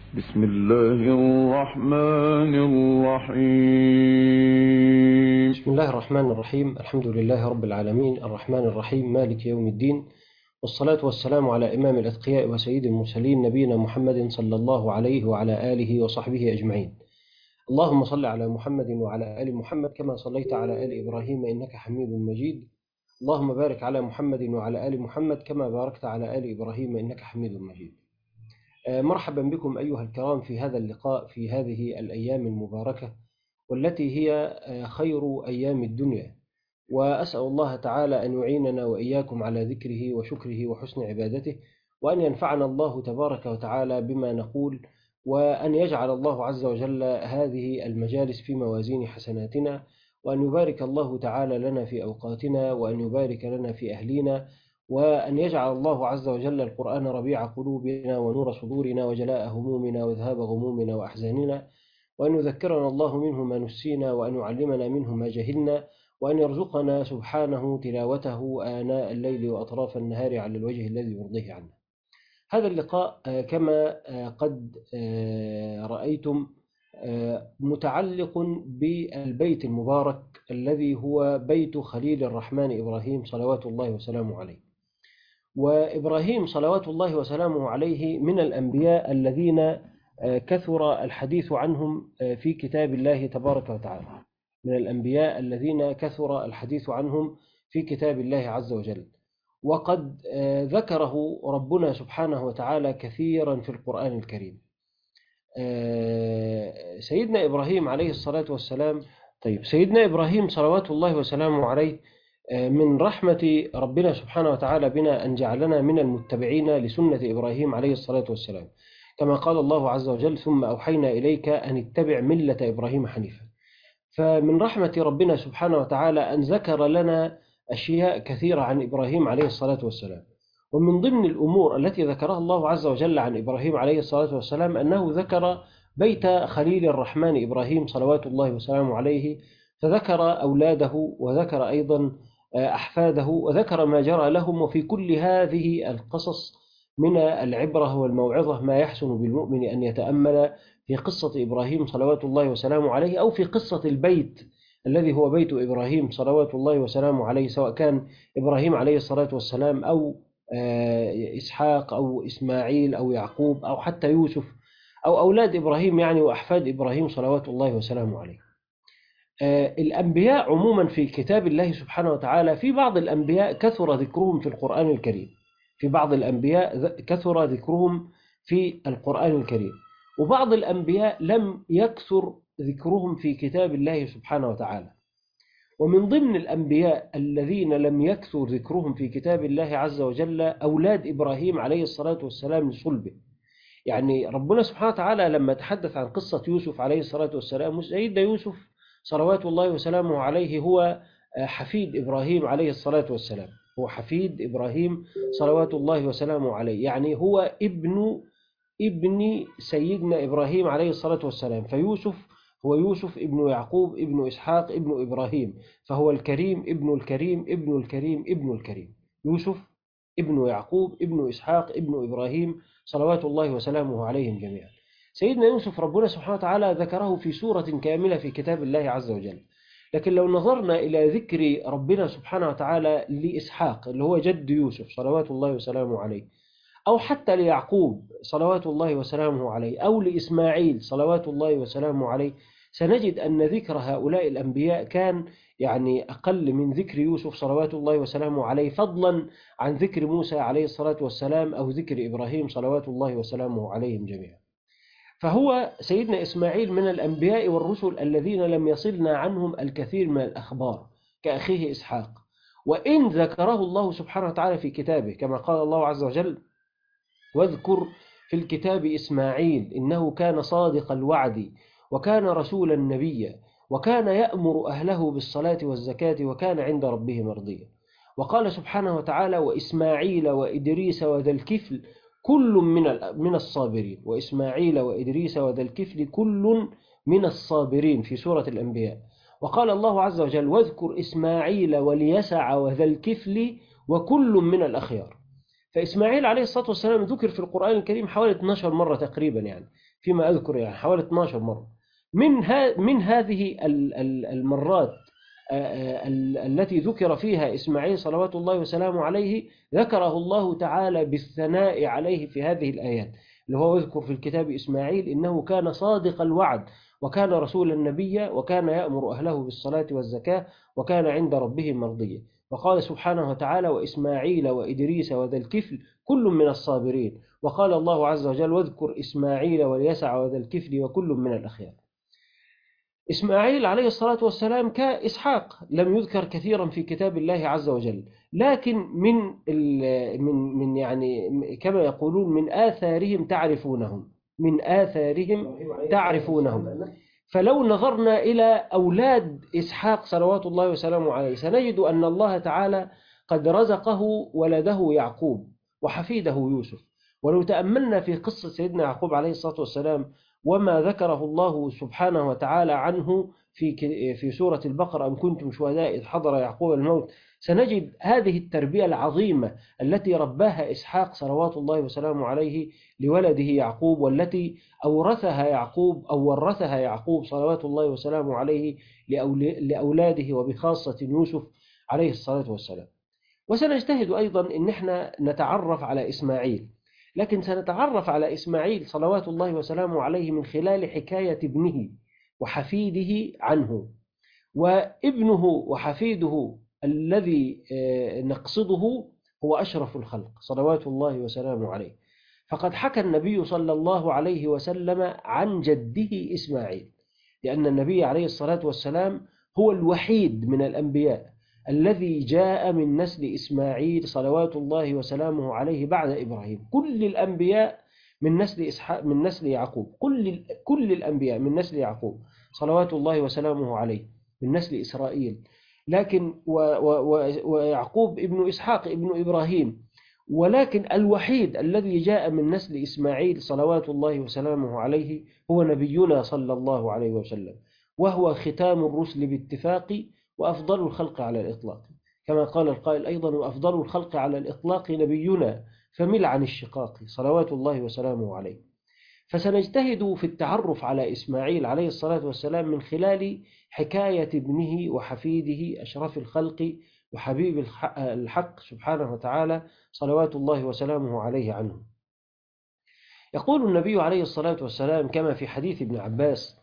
بسم الله الرحمن الرحيم. بسم الله الرحمن الرحيم. الحمد لله رب العالمين الرحمن الرحيم مالك يوم الدين، والصلاة والسلام على إمام الأتقياء وسيد المرسلين نبينا محمد صلى الله عليه وعلى آله وصحبه أجمعين. اللهم صل على محمد وعلى آل محمد كما صليت على آل إبراهيم إنك حميد مجيد. اللهم بارك على محمد وعلى آل محمد كما باركت على آل إبراهيم إنك حميد مجيد. مرحبا بكم أيها الكرام في هذا اللقاء في هذه الأيام المباركة، والتي هي خير أيام الدنيا، وأسأل الله تعالى أن يعيننا وإياكم على ذكره وشكره وحسن عبادته، وأن ينفعنا الله تبارك وتعالى بما نقول، وأن يجعل الله عز وجل هذه المجالس في موازين حسناتنا، وأن يبارك الله تعالى لنا في أوقاتنا، وأن يبارك لنا في أهلينا، وأن يجعل الله عز وجل القرآن ربيع قلوبنا ونور صدورنا وجلاء همومنا وذهاب غمومنا وأحزاننا، وأن يذكرنا الله منه ما نسينا، وأن يعلمنا منه ما جهلنا، وأن يرزقنا سبحانه تلاوته آناء الليل وأطراف النهار على الوجه الذي يرضيه عنا. هذا اللقاء كما قد رأيتم متعلق بالبيت المبارك الذي هو بيت خليل الرحمن إبراهيم صلوات الله وسلامه عليه. وإبراهيم صلوات الله وسلامه عليه من الأنبياء الذين كثر الحديث عنهم في كتاب الله تبارك وتعالى، من الأنبياء الذين كثر الحديث عنهم في كتاب الله عز وجل، وقد ذكره ربنا سبحانه وتعالى كثيرا في القرآن الكريم. سيدنا إبراهيم عليه الصلاة والسلام، سيدنا إبراهيم صلوات الله وسلامه عليه من رحمة ربنا سبحانه وتعالى بنا أن جعلنا من المتبعين لسنة إبراهيم عليه الصلاة والسلام، كما قال الله عز وجل: ثم أوحينا إليك أن اتبع ملة إبراهيم حنيفا. فمن رحمة ربنا سبحانه وتعالى أن ذكر لنا أشياء كثيرة عن إبراهيم عليه الصلاة والسلام. ومن ضمن الأمور التي ذكرها الله عز وجل عن إبراهيم عليه الصلاة والسلام أنه ذكر بيت خليل الرحمن إبراهيم صلوات الله وسلامه عليه، فذكر أولاده وذكر أيضا أحفاده وذكر ما جرى لهم. وفي كل هذه القصص من العبرة والموعظة ما يحسن بالمؤمن أن يتأمل في قصة إبراهيم صلوات الله وسلامه عليه، أو في قصة البيت الذي هو بيت إبراهيم صلوات الله وسلامه عليه، سواء كان إبراهيم عليه الصلاة والسلام أو إسحاق أو إسماعيل أو يعقوب أو حتى يوسف أو أولاد إبراهيم يعني وأحفاد إبراهيم صلوات الله وسلامه عليه. الأنبياء عموما في كتاب الله سبحانه وتعالى، في بعض الأنبياء كثر ذكرهم في القرآن الكريم، في بعض الأنبياء كثر ذكرهم في القرآن الكريم، وبعض الأنبياء لم يكثر ذكرهم في كتاب الله سبحانه وتعالى. ومن ضمن الأنبياء الذين لم يكثر ذكرهم في كتاب الله عز وجل أولاد إبراهيم عليه الصلاة والسلام لصلبه. يعني ربنا سبحانه وتعالى لما تحدث عن قصة يوسف عليه الصلاة والسلام، سيدنا يوسف صلوات الله وسلامه عليه هو حفيد إبراهيم عليه الصلاة والسلام، هو حفيد إبراهيم صلوات الله وسلامه عليه، يعني هو ابن سيدنا إبراهيم عليه الصلاة والسلام. فيوسف هو يوسف ابن يعقوب ابن إسحاق ابن إبراهيم، فهو الكريم ابن الكريم ابن الكريم ابن الكريم. يوسف ابن يعقوب ابن إسحاق ابن إبراهيم صلوات الله وسلامه عليهم جميعا. سيدنا يوسف ربنا سبحانه وتعالى ذكره في سورة كاملة في كتاب الله عز وجل، لكن لو نظرنا إلى ذكر ربنا سبحانه وتعالى لإسحاق اللي هو جد يوسف صلوات الله وسلامه عليه، أو حتى ليعقوب صلوات الله وسلامه عليه، أو لإسماعيل صلوات الله وسلامه عليه، سنجد أن ذكر هؤلاء الأنبياء كان يعني أقل من ذكر يوسف صلوات الله وسلامه عليه، فضلا عن ذكر موسى عليه الصلاة والسلام أو ذكر إبراهيم صلوات الله وسلامه عليهم جميعا. فهو سيدنا إسماعيل من الأنبياء والرسل الذين لم يصلنا عنهم الكثير من الأخبار كأخيه إسحاق، وإن ذكره الله سبحانه وتعالى في كتابه كما قال الله عز وجل: واذكر في الكتاب إسماعيل إنه كان صادق الوعد وكان رسولا نبيا وكان يأمر أهله بالصلاة والزكاة وكان عند ربه مرضيا. وقال سبحانه وتعالى: وإسماعيل وإدريس وذا الكفل كل من الصابرين، وإسماعيل وإدريس وذا الكفل كل من الصابرين في سورة الأنبياء. وقال الله عز وجل: واذكر إسماعيل واليسع وذا الكفل وكل من الأخيار. فإسماعيل عليه الصلاة والسلام ذكر في القرآن الكريم حوالي 12 مرة تقريبا، يعني فيما أذكر يعني حوالي 12 مرة. من هذه المرات التي ذكر فيها إسماعيل صلوات الله وسلامه عليه، ذكره الله تعالى بالثناء عليه في هذه الآيات، اللي هو يذكر في الكتاب إسماعيل إنه كان صادق الوعد وكان رسولا نبيا وكان يأمر أهله بالصلاة والزكاة وكان عند ربه مرضيا. وقال سبحانه وتعالى: وإسماعيل وإدريس وذا الكفل كل من الصابرين. وقال الله عز وجل: واذكر إسماعيل واليسع وذا الكفل وكل من الأخيار. إسماعيل عليه الصلاة والسلام كإسحاق لم يذكر كثيرا في كتاب الله عز وجل، لكن من يعني كما يقولون من آثارهم تعرفونهم، من آثارهم تعرفونهم. فلو نظرنا إلى أولاد إسحاق صلوات الله وسلامه عليه سنجد أن الله تعالى قد رزقه ولده يعقوب وحفيده يوسف. ولو تأملنا في قصة سيدنا يعقوب عليه الصلاة والسلام وما ذكره الله سبحانه وتعالى عنه في سورة البقرة: أم كنتم شهداء إذ حضر يعقوب الموت، سنجد هذه التربية العظيمة التي رباها إسحاق صلوات الله وسلامه عليه لولده يعقوب، والتي ورثها يعقوب صلوات الله وسلامه عليه لأولاده وبخاصة يوسف عليه الصلاة والسلام. وسنجتهد أيضا أن احنا نتعرف على إسماعيل، لكن سنتعرف على إسماعيل صلوات الله وسلامه عليه من خلال حكاية ابنه وحفيده عنه. وابنه وحفيده الذي نقصده هو أشرف الخلق صلوات الله وسلامه عليه، فقد حكى النبي صلى الله عليه وسلم عن جده إسماعيل، لأن النبي عليه الصلاة والسلام هو الوحيد من الأنبياء الذي جاء من نسل إسماعيل صلوات الله وسلامه عليه بعد إبراهيم. كل الأنبياء من نسل إسحاق، من نسل يعقوب، كل الأنبياء من نسل يعقوب صلوات الله وسلامه عليه من نسل إسرائيل، لكن ويعقوب ابن إسحاق ابن إبراهيم، ولكن الوحيد الذي جاء من نسل إسماعيل صلوات الله وسلامه عليه هو نبينا صلى الله عليه وسلم، وهو ختام الرسل باتفاق وأفضل الخلق على الإطلاق، كما قال القائل أيضا: وأفضل الخلق على الإطلاق نبينا فمل عن الشقاق صلوات الله وسلامه عليه. فسنجتهد في التعرف على إسماعيل عليه الصلاة والسلام من خلال حكاية ابنه وحفيده أشرف الخلق وحبيب الحق سبحانه وتعالى صلوات الله وسلامه عليه عنه. يقول النبي عليه الصلاة والسلام كما في حديث ابن عباس،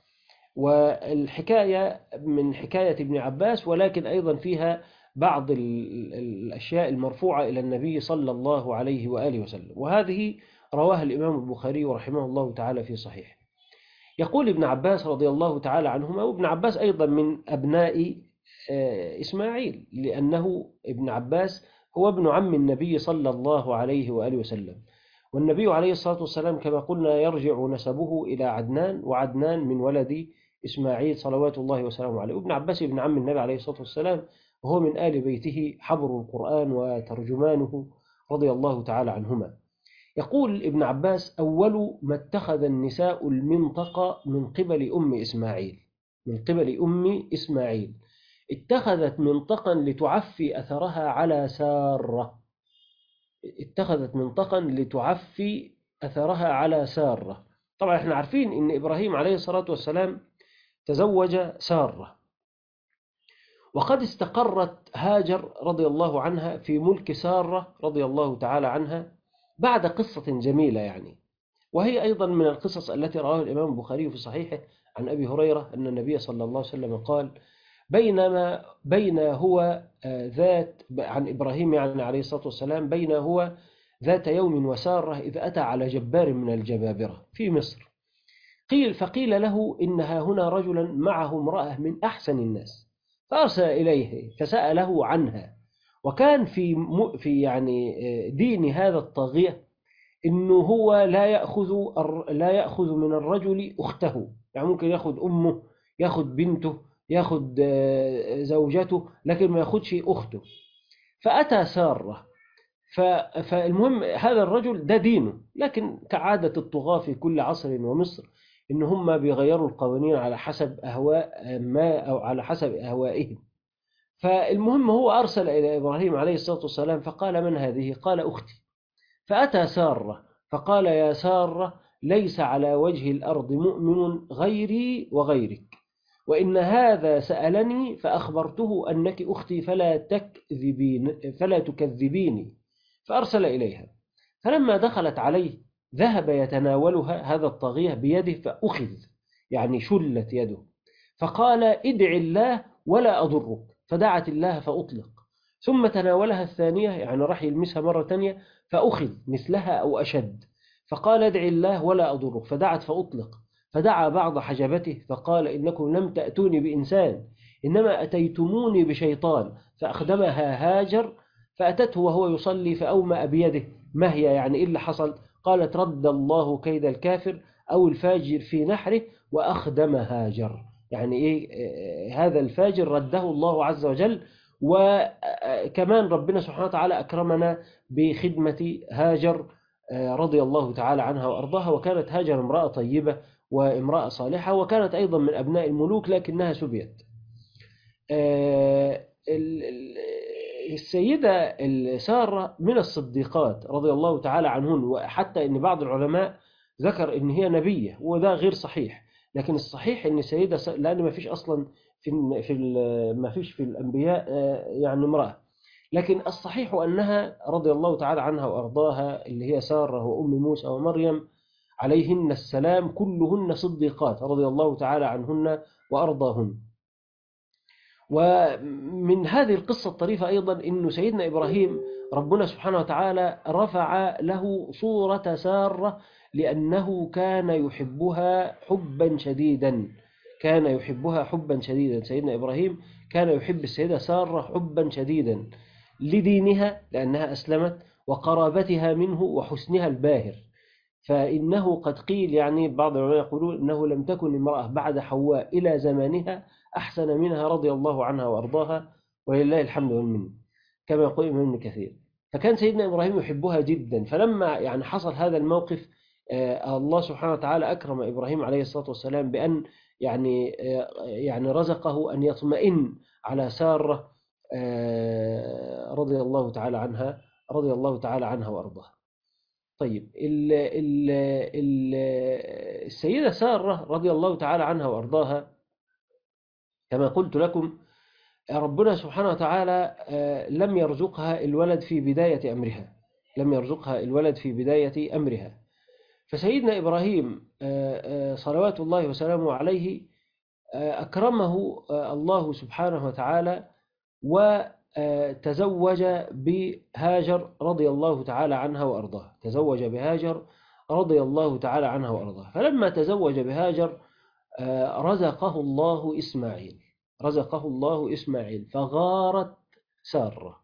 والحكاية من حكاية ابن عباس ولكن أيضا فيها بعض الأشياء المرفوعة إلى النبي صلى الله عليه وآله وسلم، وهذه رواها الإمام البخاري رحمه الله تعالى في صحيح. يقول ابن عباس رضي الله تعالى عنهما، وابن عباس أيضا من أبناء إسماعيل، لأنه ابن عباس هو ابن عم النبي صلى الله عليه وآله وسلم، والنبي عليه الصلاة والسلام كما قلنا يرجع نسبه إلى عدنان، وعدنان من ولد إسماعيل صلوات الله وسلامه عليه. وابن عباس ابن عم النبي عليه الصلاة والسلام، وهو من آل بيته حبر القرآن وترجمانه رضي الله تعالى عنهما. يقول ابن عباس: أول ما اتخذ النساء المنطقة من قبل أم إسماعيل، من قبل أم إسماعيل اتخذت منطقا لتعفي أثرها على سارة، اتخذت منطقا لتعفي أثرها على سارة. طبعا احنا عارفين ان إبراهيم عليه الصلاة والسلام تزوج سارة، وقد استقرت هاجر رضي الله عنها في ملك سارة رضي الله تعالى عنها بعد قصة جميلة يعني، وهي أيضا من القصص التي رواها الإمام البخاري في صحيحه عن أبي هريرة أن النبي صلى الله عليه وسلم قال: بين هو ذات عن إبراهيم يعني عليه الصلاة والسلام، بين هو ذات يوم وسارة إذ أتى على جبار من الجبابرة في مصر، فقيل له: إنها هنا رجلا معه امرأة من أحسن الناس، فأرسل إليه فسأله عنها. وكان في يعني دين هذا الطاغية إنه هو لا يأخذ من الرجل أخته، يعني ممكن يأخذ أمه، يأخذ بنته، يأخذ زوجته، لكن ما يأخذش أخته. فأتى سارة، فالمهم هذا الرجل ده دينه، لكن كعادة الطغاة في كل عصر ومصر إن هم بيغيروا القوانين على حسب أهواء ما أو على حسب أهوائهم. فالمهم هو أرسل إلى إبراهيم عليه الصلاة والسلام فقال: من هذه؟ قال: أختي. فأتى سارة فقال يا سارة ليس على وجه الأرض مؤمن غيري وغيرك، وإن هذا سألني فأخبرته أنك أختي فلا تكذبيني، فأرسل إليها. فلما دخلت عليه ذهب يتناولها هذا الطاغية بيده فأخذ، يعني شلت يده، فقال ادع الله ولا أضرك، فدعت الله فأطلق. ثم تناولها الثانية، يعني راح يلمسها مرة تانية فأخذ مثلها أو أشد، فقال ادع الله ولا أضرك، فدعت فأطلق. فدعا بعض حجبته فقال إنكم لم تأتوني بإنسان، إنما أتيتموني بشيطان، فأخدمها هاجر. فأتته وهو يصلي فأومأ بيده. ما هي يعني إيه اللي حصل؟ قالت رد الله كيد الكافر أو الفاجر في نحره وأخدم هاجر، يعني إيه هذا الفاجر رده الله عز وجل. وكمان ربنا سبحانه وتعالى أكرمنا بخدمة هاجر رضي الله تعالى عنها وأرضاها. وكانت هاجر امرأة طيبة وامرأة صالحة، وكانت أيضا من أبناء الملوك لكنها سبيت. السيدة سارة من الصديقات رضي الله تعالى عنهن، وحتى أن بعض العلماء ذكر أن هي نبية، وده غير صحيح. لكن الصحيح أن السيدة لأن ما فيش أصلا ما فيش في الأنبياء يعني امرأة، لكن الصحيح أنها رضي الله تعالى عنها وأرضاها، اللي هي سارة وأم موسى ومريم عليهن السلام، كلهن صديقات رضي الله تعالى عنهن وأرضاهن. ومن هذه القصة الطريفة أيضا أن سيدنا إبراهيم ربنا سبحانه وتعالى رفع له صورة سارة، لأنه كان يحبها حبا شديدا. كان يحبها حبا شديدا، سيدنا إبراهيم كان يحب السيدة سارة حبا شديدا لدينها لأنها أسلمت، وقرابتها منه، وحسنها الباهر. فإنه قد قيل، يعني بعض العلماء يقولون إنه لم تكن امرأة بعد حواء إلى زمانها أحسن منها رضي الله عنها وأرضاها، ولله الحمد والمنة، كما يقول الإمام ابن كثير. فكان سيدنا إبراهيم يحبها جدا. فلما يعني حصل هذا الموقف، الله سبحانه وتعالى أكرم إبراهيم عليه الصلاة والسلام بأن يعني رزقه أن يطمئن على سارة رضي الله تعالى عنها، رضي الله تعالى عنها وأرضاها. طيب السيدة سارة رضي الله تعالى عنها وأرضاها، كما قلت لكم ربنا سبحانه وتعالى لم يرزقها الولد في بداية أمرها، لم يرزقها الولد في بداية أمرها. فسيدنا إبراهيم صلوات الله وسلامه عليه أكرمه الله سبحانه وتعالى، وتزوج بهاجر رضي الله تعالى عنها وأرضاها. تزوج بهاجر رضي الله تعالى عنها وأرضاها. فلما تزوج بهاجر رزقه الله إسماعيل، رزقه الله إسماعيل، فغارت سارة،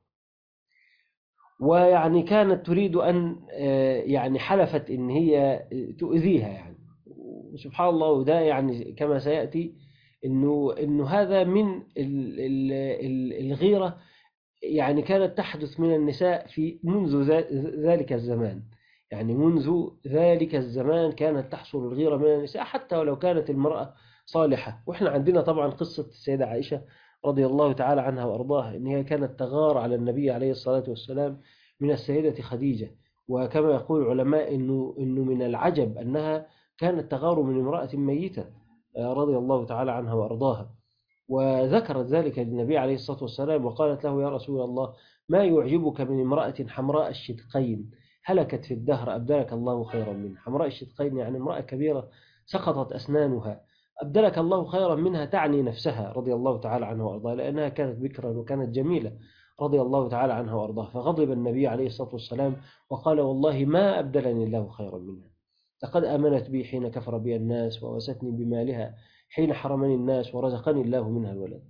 ويعني كانت تريد أن يعني حلفت إن هي تؤذيها يعني. وسبحان الله، وده يعني كما سيأتي إنه هذا من الغيرة، يعني كانت تحدث من النساء في منذ ذلك الزمان. يعني منذ ذلك الزمان كانت تحصل الغيرة من النساء، حتى ولو كانت المرأة صالحة. وإحنا عندنا طبعا قصة السيدة عائشة رضي الله تعالى عنها وأرضاها، إن هي كانت تغار على النبي عليه الصلاة والسلام من السيدة خديجة. وكما يقول العلماء إنه من العجب أنها كانت تغار من امرأة ميتة رضي الله تعالى عنها وأرضاها. وذكرت ذلك للنبي عليه الصلاة والسلام، وقالت له يا رسول الله ما يعجبك من امرأة حمراء الشدقين هلكت في الدهر أبدلك الله خيرا منها. حمراء الشدقين يعني امرأة كبيرة سقطت أسنانها، أبدلك الله خيرا منها، تعني نفسها رضي الله تعالى عنها وأرضاها، لأنها كانت بكرا وكانت جميلة رضي الله تعالى عنها وأرضاها. فغضب النبي عليه الصلاة والسلام وقال والله ما أبدلني الله خيرا منها، لقد آمنت بي حين كفر بي الناس، ووستني بمالها حين حرمني الناس، ورزقني الله منها الولد.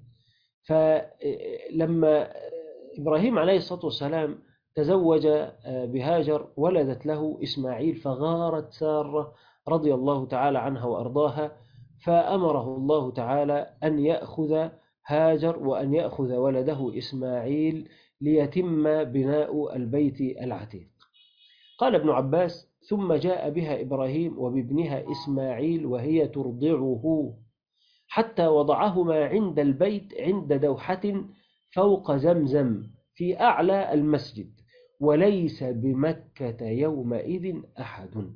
فلما إبراهيم عليه الصلاة والسلام تزوج بهاجر ولدت له إسماعيل، فغارت سارة رضي الله تعالى عنها وأرضاها، فأمره الله تعالى أن يأخذ هاجر وأن يأخذ ولده إسماعيل ليتم بناء البيت العتيق. قال ابن عباس ثم جاء بها إبراهيم وبابنها إسماعيل وهي ترضعه حتى وضعهما عند البيت عند دوحة فوق زمزم في أعلى المسجد، وليس بمكة يومئذ أحد.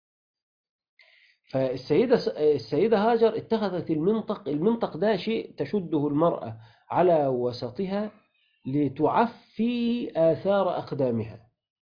السيدة هاجر اتخذت المنطق ده شيء تشده المرأة على وسطها لتعفي آثار أقدامها،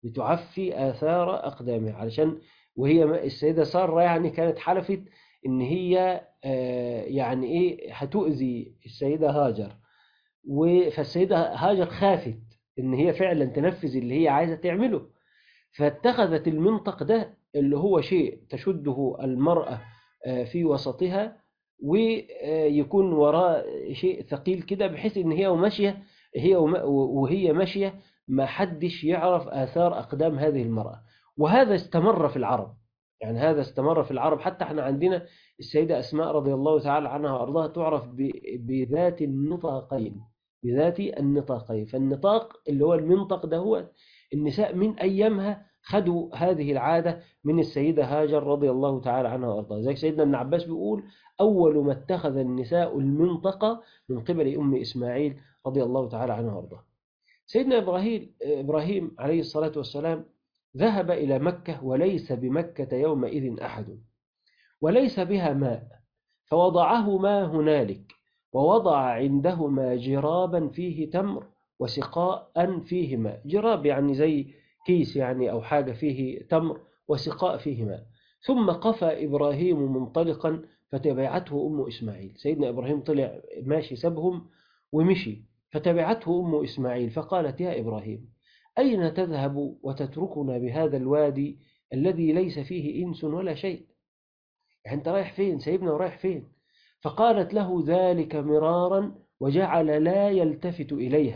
علشان وهي السيدة سارة يعني كانت حلفت إن هي يعني إيه هتؤذي السيدة هاجر، فالسيدة هاجر خافت إن هي فعلا تنفذ اللي هي عايزة تعمله، فاتخذت المنطق ده اللي هو شيء تشده المرأة في وسطها، ويكون وراء شيء ثقيل كده بحيث ان هي وماشية، وهي ماشية ما حدش يعرف آثار أقدام هذه المرأة. وهذا استمر في العرب، يعني هذا استمر في العرب. حتى احنا عندنا السيدة أسماء رضي الله تعالى عنها وأرضاها تعرف بذات النطاقين، فالنطاق اللي هو المنطق ده هو النساء من أيامها خدوا هذه العادة من السيدة هاجر رضي الله تعالى عنها وأرضاها. زي سيدنا ابن عباس بيقول: أول ما اتخذ النساء المنطقة من قبل أم إسماعيل رضي الله تعالى عنها وأرضاها. سيدنا إبراهيم عليه الصلاة والسلام ذهب إلى مكة وليس بمكة يومئذ أحد، وليس بها ماء، فوضعهما هنالك، ووضع عندهما جرابا فيه تمر وسقاء فيه ماء. جراب يعني زي كيس يعني أو حاجة فيه تمر، وسقاء فيه ماء. ثم قفى إبراهيم منطلقا فتبعته أم إسماعيل. سيدنا إبراهيم طلع ماشي سبهم ومشي، فتبعته أم إسماعيل فقالت: يا إبراهيم، أين تذهب وتتركنا بهذا الوادي الذي ليس فيه إنس ولا شيء؟ يعني أنت رايح فين؟ سيبنا ورايح فين؟ فقالت له ذلك مرارا وجعل لا يلتفت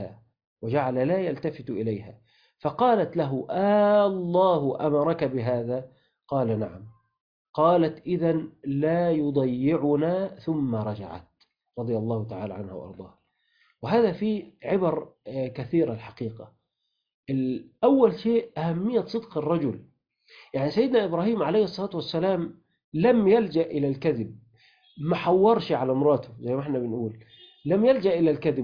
إليها. فقالت له: الله أمرك بهذا؟ قال: نعم. قالت: إذن لا يضيعنا. ثم رجعت رضي الله تعالى عنها وأرضاها. وهذا فيه عبر كثيرة الحقيقة. الأول شيء أهمية صدق الرجل. يعني سيدنا إبراهيم عليه الصلاة والسلام لم يلجأ إلى الكذب، ما حورش على مراته زي ما احنا بنقول، لم يلجأ إلى الكذب،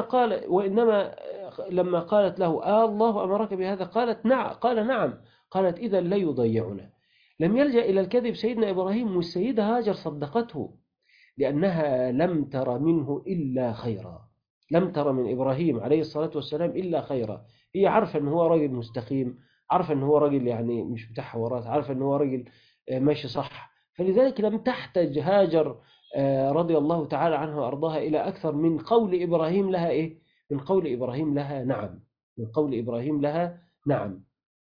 وإنما لما قالت له: الله أمرك بهذا؟ قالت: نعم. قال: نعم. قالت: إذا لا يضيعنا. لم يلجأ إلى الكذب سيدنا إبراهيم، والسيدة هاجر صدقته لأنها لم تر منه إلا خيرا، لم تر من إبراهيم عليه الصلاة والسلام إلا خيرا. هي عارفة أنه هو راجل مستقيم، عارفة أنه هو راجل يعني مش بتاع حوارات، عارفة أنه هو راجل ماشي صح. فلذلك لم تحتج هاجر رضي الله تعالى عنها وأرضاها إلى أكثر من قول إبراهيم لها إيه؟ من قول إبراهيم لها نعم، من قول إبراهيم لها نعم.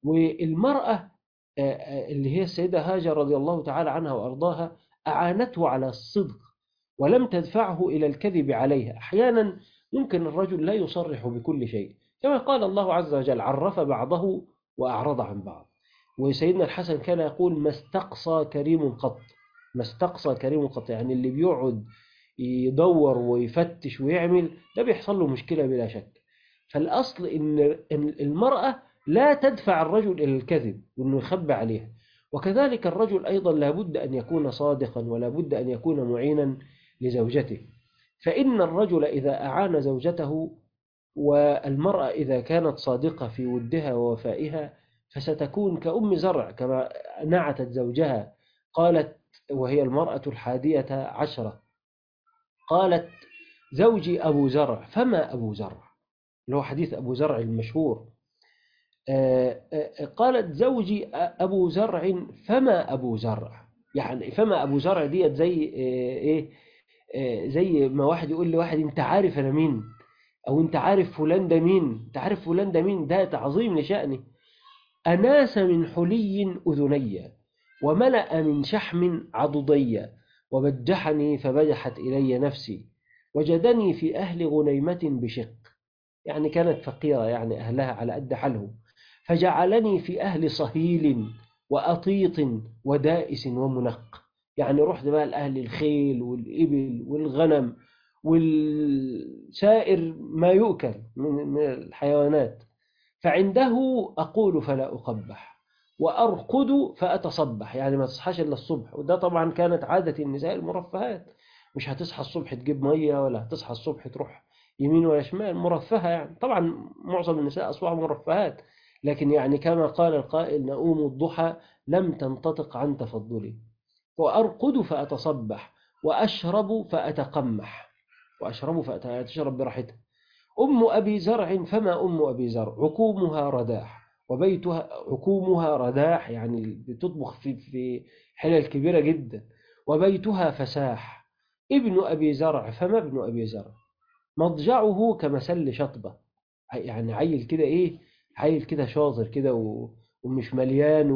والمرأة اللي هي السيدة هاجر رضي الله تعالى عنها وأرضاها أعانته على الصدق ولم تدفعه إلى الكذب عليها. أحيانا ممكن الرجل لا يصرح بكل شيء، كما قال الله عز وجل: عرف بعضه وأعرض عن بعض. وسيدنا الحسن كان يقول: ما استقصى كريم قط. ما استقصى كريم قط، يعني اللي بيقعد يدور ويفتش ويعمل ده بيحصل له مشكلة بلا شك. فالأصل إن المرأة لا تدفع الرجل إلى الكذب وإنه يخبى عليها، وكذلك الرجل أيضا لابد أن يكون صادقا، ولا بد أن يكون معينا لزوجته. فإن الرجل إذا أعان زوجته، والمرأة إذا كانت صادقة في ودها ووفائها، فستكون كأم زرع كما نعتت زوجها. قالت، وهي المرأة 11، قالت: زوجي أبو زرع فما أبو زرع، اللي هو حديث أبو زرع المشهور. قالت: زوجي أبو زرع فما أبو زرع. يعني فما أبو زرع ديت زي إيه؟ زي ما واحد يقول لواحد: أنت عارف أنا مين؟ أو أنت عارف فلان ده مين؟ أنت عارف فلان ده مين؟ ده تعظيم لشأني. أناس من حلي أذني، وملأ من شحم عضدي، وبجحني فبجحت إلي نفسي، وجدني في أهل غنيمة بشق. يعني كانت فقيرة، يعني أهلها على قد حالهم، فجعلني في أهل صهيل وأطيط ودائس ومنق. يعني رحت بقى لأهل الخيل والإبل والغنم والسائر ما يؤكل من الحيوانات. فعنده أقول فلا أقبح، وأرقد فأتصبح، يعني ما تصحاش إلا الصبح. وده طبعا كانت عادة النساء المرفهات، مش هتصحى الصبح تجيب مية، ولا هتصحى الصبح تروح يمين ولا شمال، مرفهة يعني. طبعا معظم النساء أصبحوا مرفهات، لكن يعني كما قال القائل: نؤوم الضحى لم تنتطق عن تفضلي، وأرقد فأتصبح، وأشرب فأتقمح. وأشرب تشرب براحتها. أم أبي زرع فما أم أبي زرع، عكومها رداح وبيتها، عكومها رداح يعني بتطبخ في حلل كبيرة جدا، وبيتها فساح. ابن أبي زرع فما ابن أبي زرع، مضجعه كمسل شطبة. يعني عيل كده إيه، عيل كده شاطر كده ومش مليان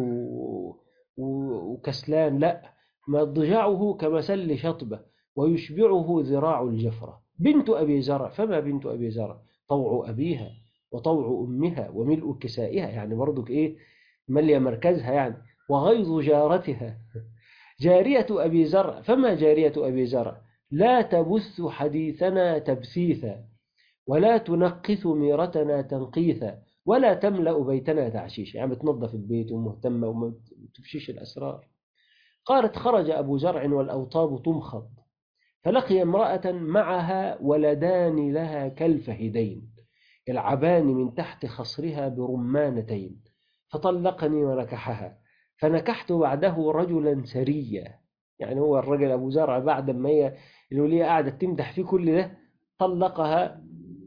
وكسلان، لا، مضجعه كمسل شطبة، ويشبعه ذراع الجفرة. بنت أبي زرع فما بنت أبي زرع، طوع أبيها وطوع أمها وملء كسائها، يعني برضك إيه، مليا مركزها يعني. وغيظ جارتها. جارية أبي زرع فما جارية أبي زرع، لا تبث حديثنا تبثيثا، ولا تنقث ميرتنا تنقيثا، ولا تملأ بيتنا تعشيشا، يعني بتنظف البيت ومهتمة وما تفشيش الأسرار. قالت: خرج أبو زرع والأوطاب تمخض، فلقي امرأة معها ولدان لها كالفهدين يلعبان من تحت خصرها برمانتين، فطلقني ونكحها، فنكحت بعده رجلا سريا. يعني هو الرجل أبو زرع بعد ما هي الولية قاعدة تمدح فيه كل ده، طلقها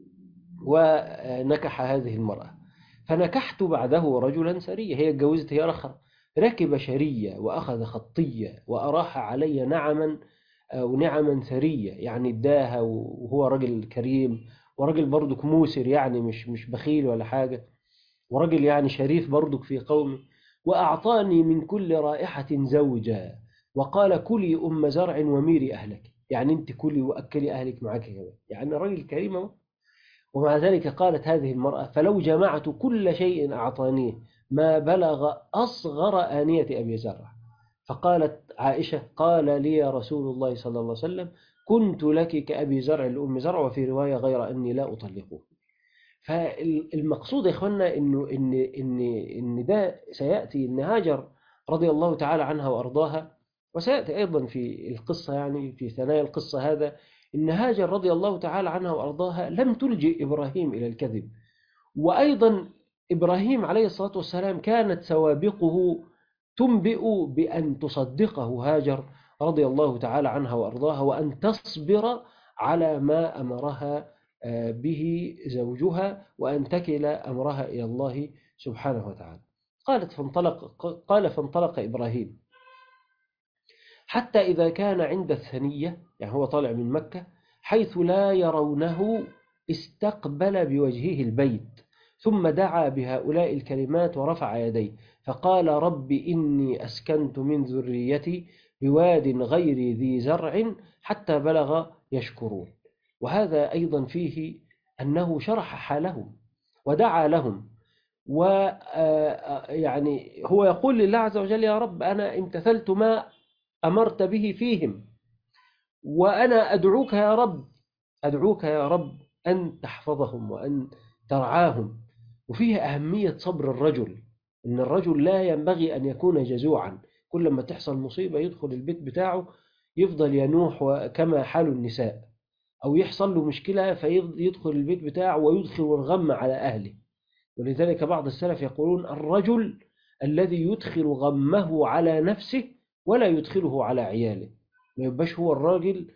ونكح هذه المرأة. فنكحت بعده رجلا سريا، هي اتجوزت هي رخر، ركب شرية وأخذ خطية وأراح علي نعما ونعما ثرية، يعني اداها، وهو رجل كريم ورجل برضك موسر، يعني مش بخيل ولا حاجة، ورجل يعني شريف برضك في قومه. وأعطاني من كل رائحة زوجا، وقال: كلي أم زرع وميري أهلك، يعني أنت كلي وأكلي أهلك معك كمان، يعني راجل كريم أهو. ومع ذلك قالت هذه المرأة: فلو جمعت كل شيء أعطانيه ما بلغ أصغر آنية أبي زرع. فقالت عائشة: قال لي رسول الله صلى الله عليه وسلم: كنت لك كأبي زرع لأم زرع، وفي رواية غير أني لا أطلقه. فالمقصود يا إخوانا إن ده سيأتي، إن هاجر رضي الله تعالى عنها وأرضاها، وسيأتي أيضا في القصة، يعني في ثنايا القصة هذا، إن هاجر رضي الله تعالى عنها وأرضاها لم تلجئ إبراهيم إلى الكذب. وأيضا إبراهيم عليه الصلاة والسلام كانت سوابقه تنبئ بأن تصدقه هاجر رضي الله تعالى عنها وأرضاها، وأن تصبر على ما أمرها به زوجها، وأن تكل أمرها إلى الله سبحانه وتعالى. قال: فانطلق إبراهيم حتى إذا كان عند الثنية، يعني هو طالع من مكة، حيث لا يرونه، استقبل بوجهه البيت، ثم دعا بهؤلاء الكلمات ورفع يديه، فقال: رب إني أسكنت من ذريتي بواد غير ذي زرع حتى بلغ يشكرون. وهذا أيضا فيه أنه شرح حالهم ودعا لهم، ويعني هو يقول لله عز وجل: يا رب أنا امتثلت ما أمرت به فيهم، وأنا أدعوك يا رب، أدعوك يا رب أن تحفظهم وأن ترعاهم. وفيه أهمية صبر الرجل، إن الرجل لا ينبغي أن يكون جزوعا، كل ما تحصل مصيبة يدخل البيت بتاعه يفضل ينوح كما حال النساء، أو يحصل له مشكلة فيدخل البيت بتاعه ويدخل الغم على أهله. ولذلك بعض السلف يقولون: الرجل الذي يدخل غمه على نفسه ولا يدخله على عياله. ما يبقاش هو الراجل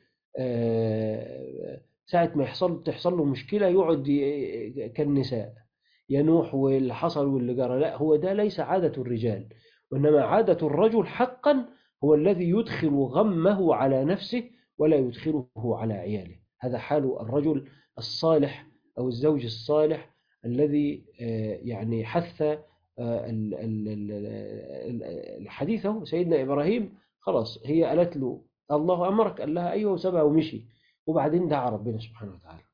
ساعة ما تحصل له مشكلة يقعد كالنساء ينوح واللي حصل واللي جرى، لا، هو ده ليس عادة الرجال، وإنما عادة الرجل حقا هو الذي يدخل غمه على نفسه ولا يدخله على عياله. هذا حال الرجل الصالح أو الزوج الصالح الذي يعني حث الحديث. هو سيدنا إبراهيم خلاص، هي قالت له: الله أمرك، قال لها: أيوه، وسابها ومشي، وبعدين دعا ربنا سبحانه وتعالى.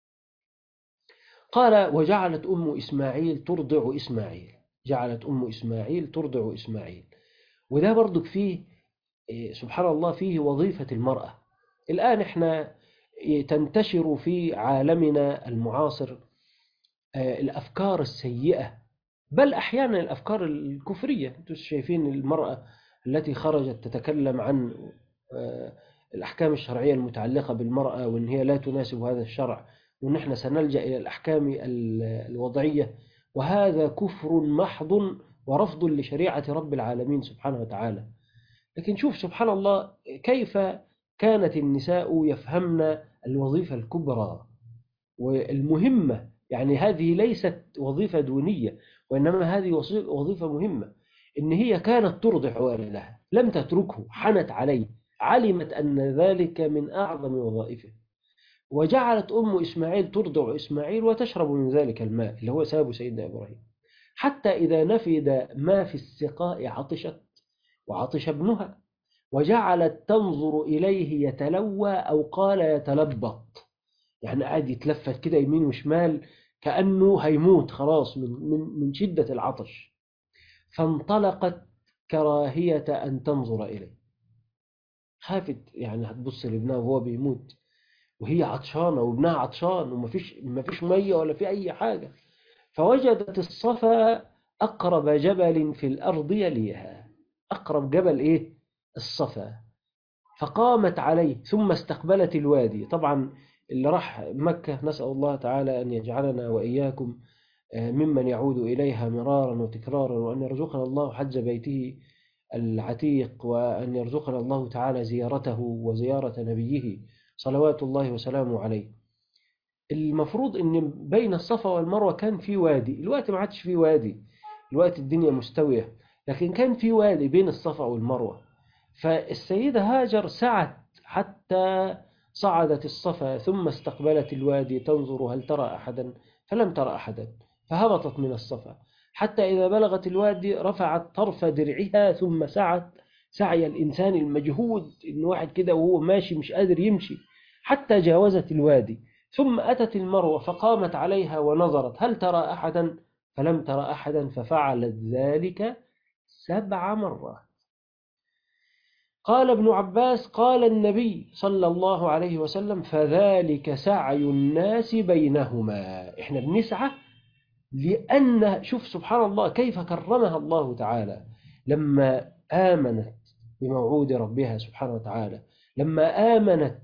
قال: وجعلت أم إسماعيل ترضع إسماعيل، جعلت أم إسماعيل ترضع إسماعيل. وده برضك فيه سبحان الله فيه وظيفة المرأة. الآن إحنا تنتشر في عالمنا المعاصر الأفكار السيئة، بل أحيانا الأفكار الكفرية. أنتم شايفين المرأة التي خرجت تتكلم عن الأحكام الشرعية المتعلقة بالمرأة، وأن هي لا تناسب هذا الشرع، وأن احنا سنلجأ إلى الأحكام الوضعية، وهذا كفر محض ورفض لشريعة رب العالمين سبحانه وتعالى. لكن شوف سبحان الله كيف كانت النساء يفهمن الوظيفة الكبرى والمهمة. يعني هذه ليست وظيفة دونية، وإنما هذه وظيفة مهمة. إن هي كانت ترضع والدها، لم تتركه، حنت عليه، علمت أن ذلك من أعظم وظائفه، وجعلت أم إسماعيل ترضع إسماعيل وتشرب من ذلك الماء اللي هو ساب سيدنا إبراهيم، حتى إذا نفد ما في السقاء عطشت وعطش ابنها، وجعلت تنظر إليه يتلوى أو قال يتلبط، يعني قاعد يتلفت كده يمين وشمال كأنه هيموت خلاص من شدة العطش. فانطلقت كراهية أن تنظر إليه، خافت يعني هتبص لابنها وهو بيموت وهي عطشانة وابنها عطشان ومفيش مية ولا في أي حاجة. فوجدت الصفا أقرب جبل في الأرض يليها، أقرب جبل إيه؟ الصفا. فقامت عليه ثم استقبلت الوادي. طبعا اللي راح مكة نسأل الله تعالى أن يجعلنا وإياكم ممن يعود إليها مرارا وتكرارا، وأن يرزقنا الله حج بيته العتيق، وأن يرزقنا الله تعالى زيارته وزيارة نبيه صلوات الله وسلامه عليه. المفروض أن بين الصفا والمروة كان في وادي، الوقت ما عادش في وادي، الوقت الدنيا مستوية، لكن كان في وادي بين الصفا والمروة. فالسيدة هاجر سعت حتى صعدت الصفا ثم استقبلت الوادي تنظر هل ترى أحدا، فلم ترى أحدا، فهبطت من الصفا حتى إذا بلغت الوادي رفعت طرف درعها ثم سعت سعي الإنسان المجهود، إن واحد كده وهو ماشي مش قادر يمشي، حتى جاوزت الوادي. ثم أتت المروة فقامت عليها ونظرت هل ترى أحدا، فلم ترى أحدا، ففعلت ذلك 7 مرات. قال ابن عباس قال النبي صلى الله عليه وسلم فذلك سعي الناس بينهما. احنا بنسعى لأن شوف سبحان الله كيف كرمها الله تعالى لما آمنت بموعود ربها سبحانه وتعالى، لما آمنت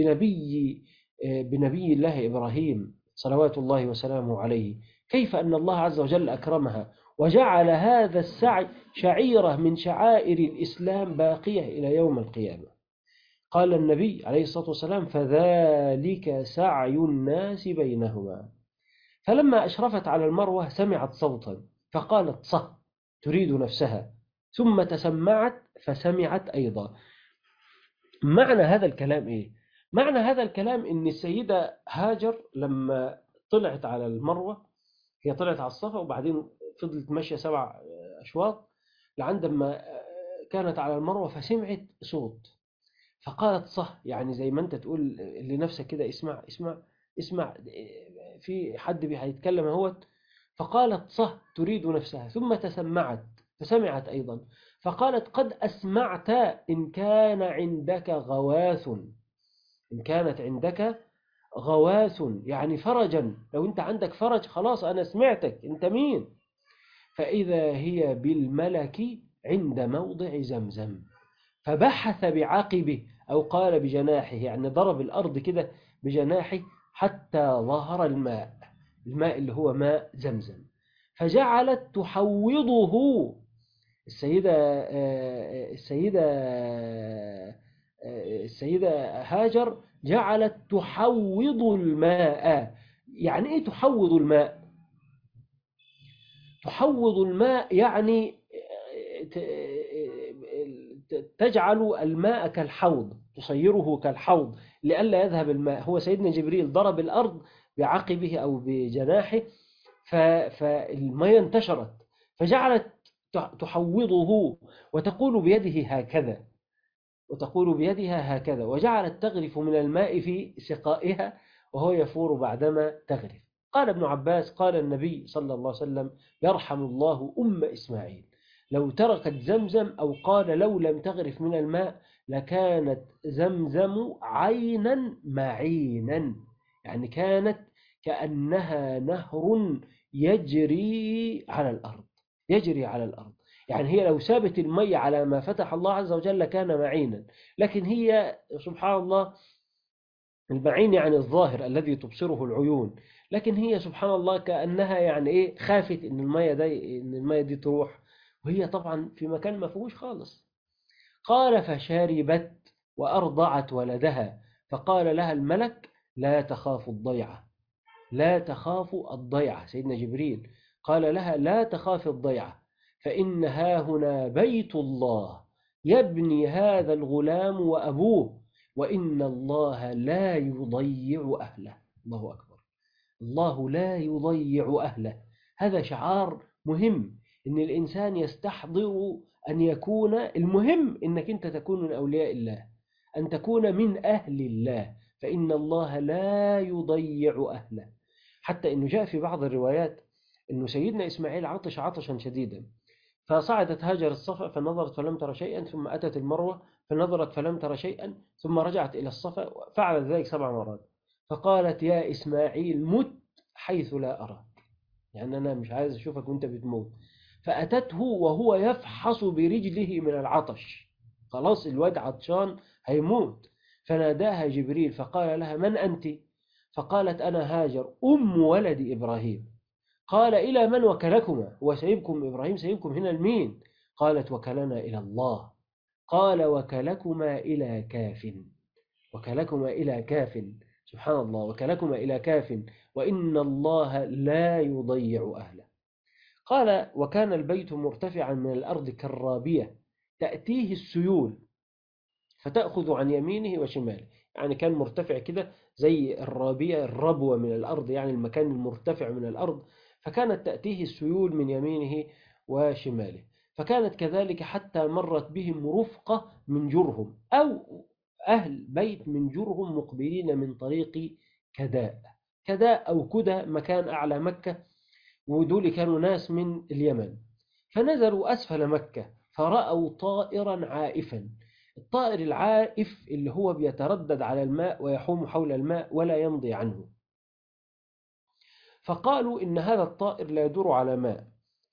بنبي الله إبراهيم صلوات الله وسلامه عليه، كيف أن الله عز وجل أكرمها وجعل هذا السعي شعيرة من شعائر الإسلام باقية إلى يوم القيامة. قال النبي عليه الصلاة والسلام فذلك سعي الناس بينهما. فلما أشرفت على المروة سمعت صوتا فقالت صه تريد نفسها، ثم تسمعت فسمعت أيضا. معنى هذا الكلام إيه؟ معنى هذا الكلام إن السيدة هاجر لما طلعت على المروة، هي طلعت على الصفا وبعدين فضلت ماشية 7 أشواط لعندما كانت على المروة فسمعت صوت فقالت صح، يعني زي ما أنت تقول لنفسك كده اسمع اسمع اسمع، في حد هيتكلم اهوت. فقالت صح تريد نفسها، ثم تسمعت فسمعت أيضا، فقالت قد أسمعت إن كان عندك غواث، إن كانت عندك غواث يعني فرجا، لو أنت عندك فرج خلاص أنا سمعتك، أنت مين؟ فإذا هي بالملك عند موضع زمزم، فبحث بعقبه أو قال بجناحه، يعني ضرب الأرض كده بجناحه حتى ظهر الماء، الماء اللي هو ماء زمزم، فجعلت تحوضه. السيدة السيدة هاجر جعلت تحوض الماء. يعني إيه تحوض الماء؟ تحوض الماء يعني تجعل الماء كالحوض، تصيره كالحوض لئلا يذهب الماء. هو سيدنا جبريل ضرب الأرض بعقبه أو بجناحه فالماء انتشرت، فجعلت تحوضه وتقول بيده هكذا، وتقول بيدها هكذا، وجعلت تغرف من الماء في سقائها وهو يفور بعدما تغرف. قال ابن عباس قال النبي صلى الله عليه وسلم يرحم الله أم إسماعيل، لو تركت زمزم أو قال لو لم تغرف من الماء لكانت زمزم عينا معينا، يعني كانت كأنها نهر يجري على الأرض، يجري على الأرض. يعني هي لو سابت المي على ما فتح الله عز وجل كان معينا، لكن هي سبحان الله المعين يعني الظاهر الذي تبصره العيون، لكن هي سبحان الله كأنها يعني إيه خافت إن المية دي تروح، وهي طبعا في مكان ما فيهوش خالص. قال فشربت وأرضعت ولدها، فقال لها الملك لا تخاف الضيعة، لا تخاف الضيعة. سيدنا جبريل قال لها لا تخاف الضيعة، فإن ها هنا بيت الله يبني هذا الغلام وأبوه، وإن الله لا يضيع أهله. الله أكبر. الله لا يضيع أهله. هذا شعار مهم، إن الإنسان يستحضر أن يكون المهم إنك أنت تكون من أولياء الله، أن تكون من أهل الله، فإن الله لا يضيع أهله. حتى إنه جاء في بعض الروايات إنه سيدنا إسماعيل عطش عطشا شديدا، فصعدت هاجر الصفا فنظرت فلم تر شيئا، ثم أتت المروة فنظرت فلم تر شيئا، ثم رجعت إلى الصفا فعلت ذلك 7 مرات، فقالت يا إسماعيل مت حيث لا أراك، يعني أنا مش عايز أشوفك وأنت بتموت. فأتته وهو يفحص برجله من العطش، خلاص الواد عطشان هيموت. فناداها جبريل فقال لها من أنت؟ فقالت أنا هاجر أم ولد إبراهيم. قال إلى من وكلكما؟ وسيبكم إبراهيم سيبكم هنا لمين؟ قالت وكلنا إلى الله. قال وكلكما إلى كاف، وكلكما إلى كاف، سبحان الله، وكلكما إلى كاف، وإن الله لا يضيع أهله. قال وكان البيت مرتفعا من الأرض كالرابية تأتيه السيول فتأخذ عن يمينه وشماله، يعني كان مرتفع كده زي الرابية، الربوة من الأرض، يعني المكان المرتفع من الأرض، فكانت تأتيه السيول من يمينه وشماله. فكانت كذلك حتى مرت بهم رفقة من جرهم، أو أهل بيت من جرهم مقبلين من طريق كداء. كداء أو كدى مكان أعلى مكة، ودول كانوا ناس من اليمن. فنزلوا أسفل مكة فرأوا طائرا عائفا. الطائر العائف اللي هو بيتردد على الماء ويحوم حول الماء ولا يمضي عنه. فقالوا إن هذا الطائر لا يدور على ماء،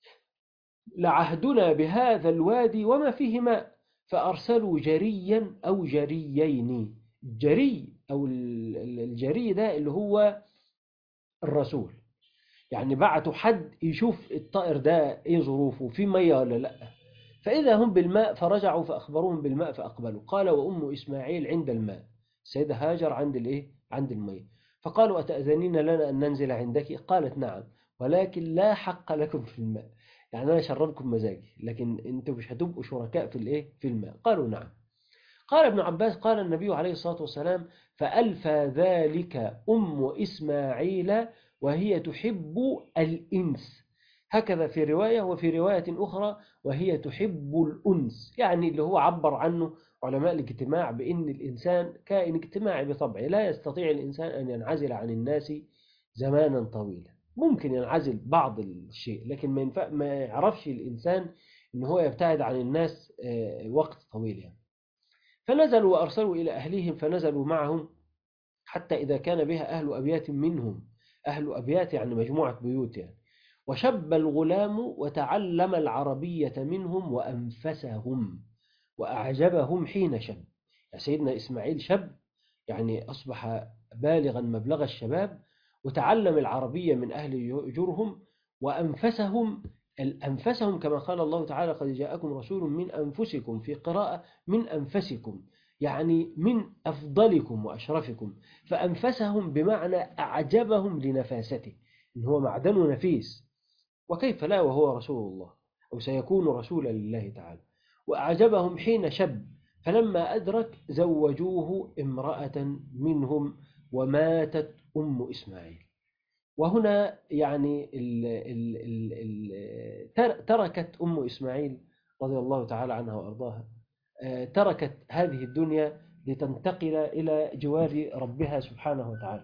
لعهدنا بهذا الوادي وما فيه ماء. فأرسلوا جريا أو جريين. جري أو الجري ده اللي هو الرسول، يعني بعتوا حد يشوف الطائر ده ايه ظروفه، في ميه ولا لا. فإذا هم بالماء فرجعوا فأخبروهم بالماء فأقبلوا. قال وأم إسماعيل عند الماء، السيدة هاجر عند الايه، عند المية. فقالوا أتأذنين لنا أن ننزل عندك؟ قالت نعم، ولكن لا حق لكم في الماء، يعني أنا شربكم مزاجي لكن أنتم مش هتبقوا شركاء في الايه، في الماء. قالوا نعم. قال ابن عباس قال النبي عليه الصلاة والسلام فألفى ذلك أم إسماعيل وهي تحب الإنس، هكذا في رواية، وفي رواية أخرى وهي تحب الأنس، يعني اللي هو عبر عنه علماء الاجتماع بأن الإنسان كائن اجتماعي بطبعه، لا يستطيع الإنسان أن ينعزل عن الناس زمانا طويلا. ممكن ينعزل بعض الشيء، لكن ما يعرفش الإنسان أن هو يبتعد عن الناس وقت طويل يعني. فنزلوا وأرسلوا إلى أهليهم فنزلوا معهم، حتى إذا كان بها أهل أبيات منهم، أهل أبيات يعني مجموعة بيوت يعني. وشب الغلام وتعلم العربية منهم وأنفسهم وأعجبهم حين شب. يعني سيدنا إسماعيل شب، يعني أصبح بالغا مبلغ الشباب، وتعلم العربية من أهل جرهم، وأنفسهم. الأنفسهم كما قال الله تعالى قد جاءكم رسول من أنفسكم، في قراءة من أنفسكم، يعني من أفضلكم وأشرفكم. فأنفسهم بمعنى أعجبهم لنفاسته، إن هو معدن نفيس، وكيف لا وهو رسول الله أو سيكون رسولا لله تعالى. وأعجبهم حين شب، فلما أدرك زوجوه امرأة منهم وماتت أم إسماعيل. وهنا يعني تركت أم إسماعيل رضي الله تعالى عنها وأرضاها، تركت هذه الدنيا لتنتقل إلى جوار ربها سبحانه وتعالى،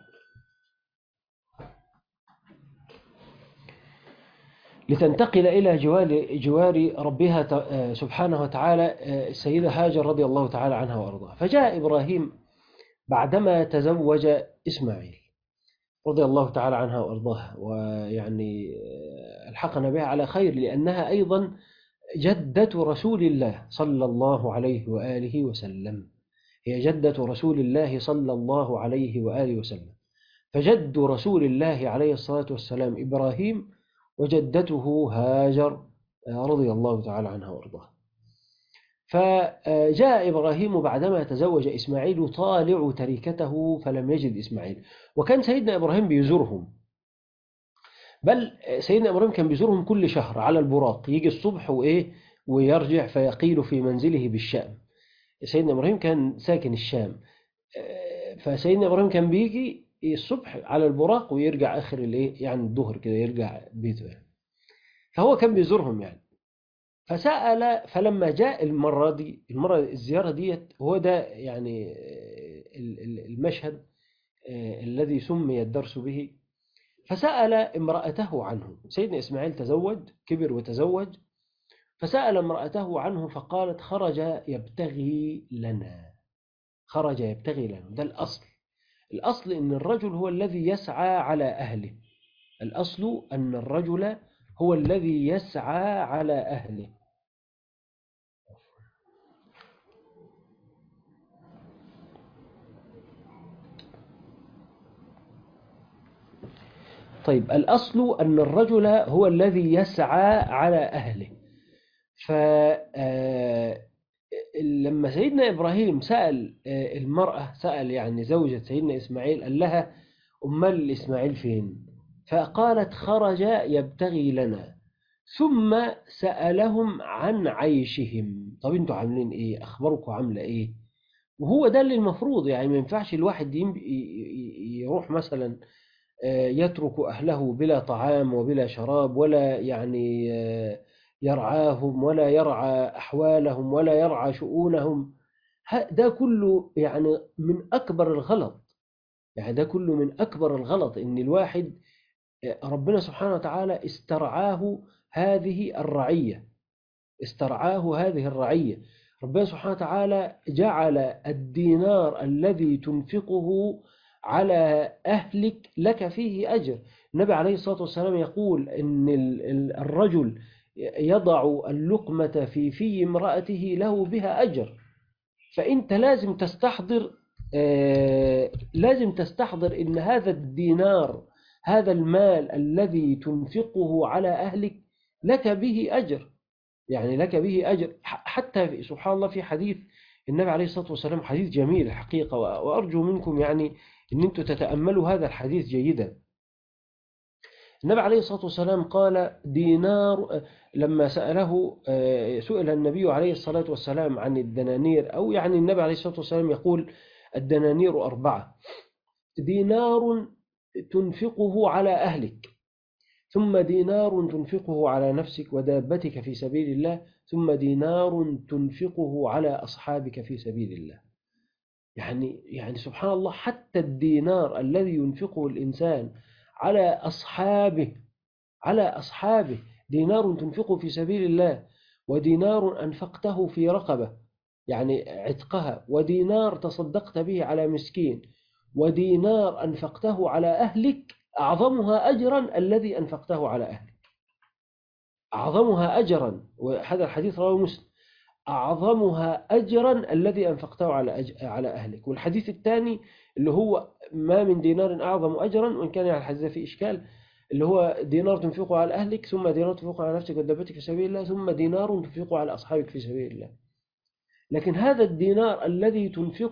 لتنتقل إلى جوار ربها سبحانه وتعالى، السيدة هاجر رضي الله تعالى عنها وأرضاها. فجاء إبراهيم بعدما تزوج إسماعيل رضي الله تعالى عنها وأرضاها، ويعني الحقنا بها على خير، لأنها أيضا جدة رسول الله صلى الله عليه وآله وسلم، هي جدة رسول الله صلى الله عليه وآله وسلم. فجد رسول الله عليه الصلاة والسلام إبراهيم، وجدته هاجر رضي الله تعالى عنها وارضاها. فجاء إبراهيم بعدما تزوج إسماعيل طالع تركته فلم يجد إسماعيل، وكان سيدنا إبراهيم بيزورهم، بل سيدنا إبراهيم كان بيزورهم كل شهر على البراق، يجي الصبح ويرجع فيقيل في منزله بالشام. سيدنا إبراهيم كان ساكن الشام، فسيدنا إبراهيم كان بيجي الصبح على البراق ويرجع آخر يعني الظهر كده يرجع بيته يعني. فهو كان بيزورهم يعني. فسأل، فلما جاء المرة الزيارة ديت، هو ده يعني المشهد الذي سمي الدرس به. فسأل امرأته عنه. سيدنا إسماعيل تزوج، كبر وتزوج، فسأل امرأته عنه فقالت خرج يبتغي لنا. خرج يبتغي لنا، ده الأصل. الأصل أن الرجل هو الذي يسعى على أهله. الأصل أن الرجل هو الذي يسعى على أهله. طيب، الأصل أن الرجل هو الذي يسعى على أهله. فلما سيدنا إبراهيم سأل المرأة، سأل يعني زوجة سيدنا إسماعيل، قال لها أمال إسماعيل فين؟ فقالت خرج يبتغي لنا. ثم سألهم عن عيشهم. طب انتوا عاملين ايه؟ أخباركم عاملة ايه؟ وهو ده اللي المفروض يعني. ما ينفعش الواحد يروح مثلا يترك أهله بلا طعام وبلا شراب، ولا يعني يرعاهم ولا يرعى أحوالهم ولا يرعى شؤونهم. ده كله يعني من أكبر الغلط. يعني ده كله من أكبر الغلط، إن الواحد ربنا سبحانه وتعالى استرعاه هذه الرعية. استرعاه هذه الرعية. ربنا سبحانه وتعالى جعل الدينار الذي تنفقه على أهلك لك فيه أجر. النبي عليه الصلاة والسلام يقول إن الرجل يضع اللقمة في امرأته له بها أجر. فأنت لازم تستحضر، لازم تستحضر إن هذا الدينار، هذا المال الذي تنفقه على أهلك لك به أجر. يعني لك به أجر. حتى سبحان الله في حديث النبي عليه الصلاة والسلام، حديث جميل الحقيقة، وأرجو منكم يعني أن أنتم تتأملوا هذا الحديث جيدا. النبي عليه الصلاة والسلام قال دينار، لما سئل النبي عليه الصلاة والسلام عن الدنانير، أو يعني النبي عليه الصلاة والسلام يقول الدنانير 4: دينار تنفقه على أهلك، ثم دينار تنفقه على نفسك ودابتك في سبيل الله، ثم دينار تنفقه على أصحابك في سبيل الله. يعني سبحان الله، حتى الدينار الذي ينفقه الإنسان على أصحابه دينار تنفقه في سبيل الله، ودينار أنفقته في رقبة يعني عتقها، ودينار تصدقت به على مسكين، ودينار أنفقته على أهلك، أعظمها أجرا الذي أنفقته على أهلك. أعظمها أجرا، وهذا الحديث رواه مسلم، أعظمها أجرا الذي أنفقته على أهلك. والحديث الثاني اللي هو ما من دينار أعظم أجرا، وإن كان يعني الحديث فيه إشكال، اللي هو دينار تنفقه على أهلك، ثم دينار تنفقه على نفسك ودابتك في سبيل الله، ثم دينار تنفقه على أصحابك في سبيل الله. لكن هذا الدينار الذي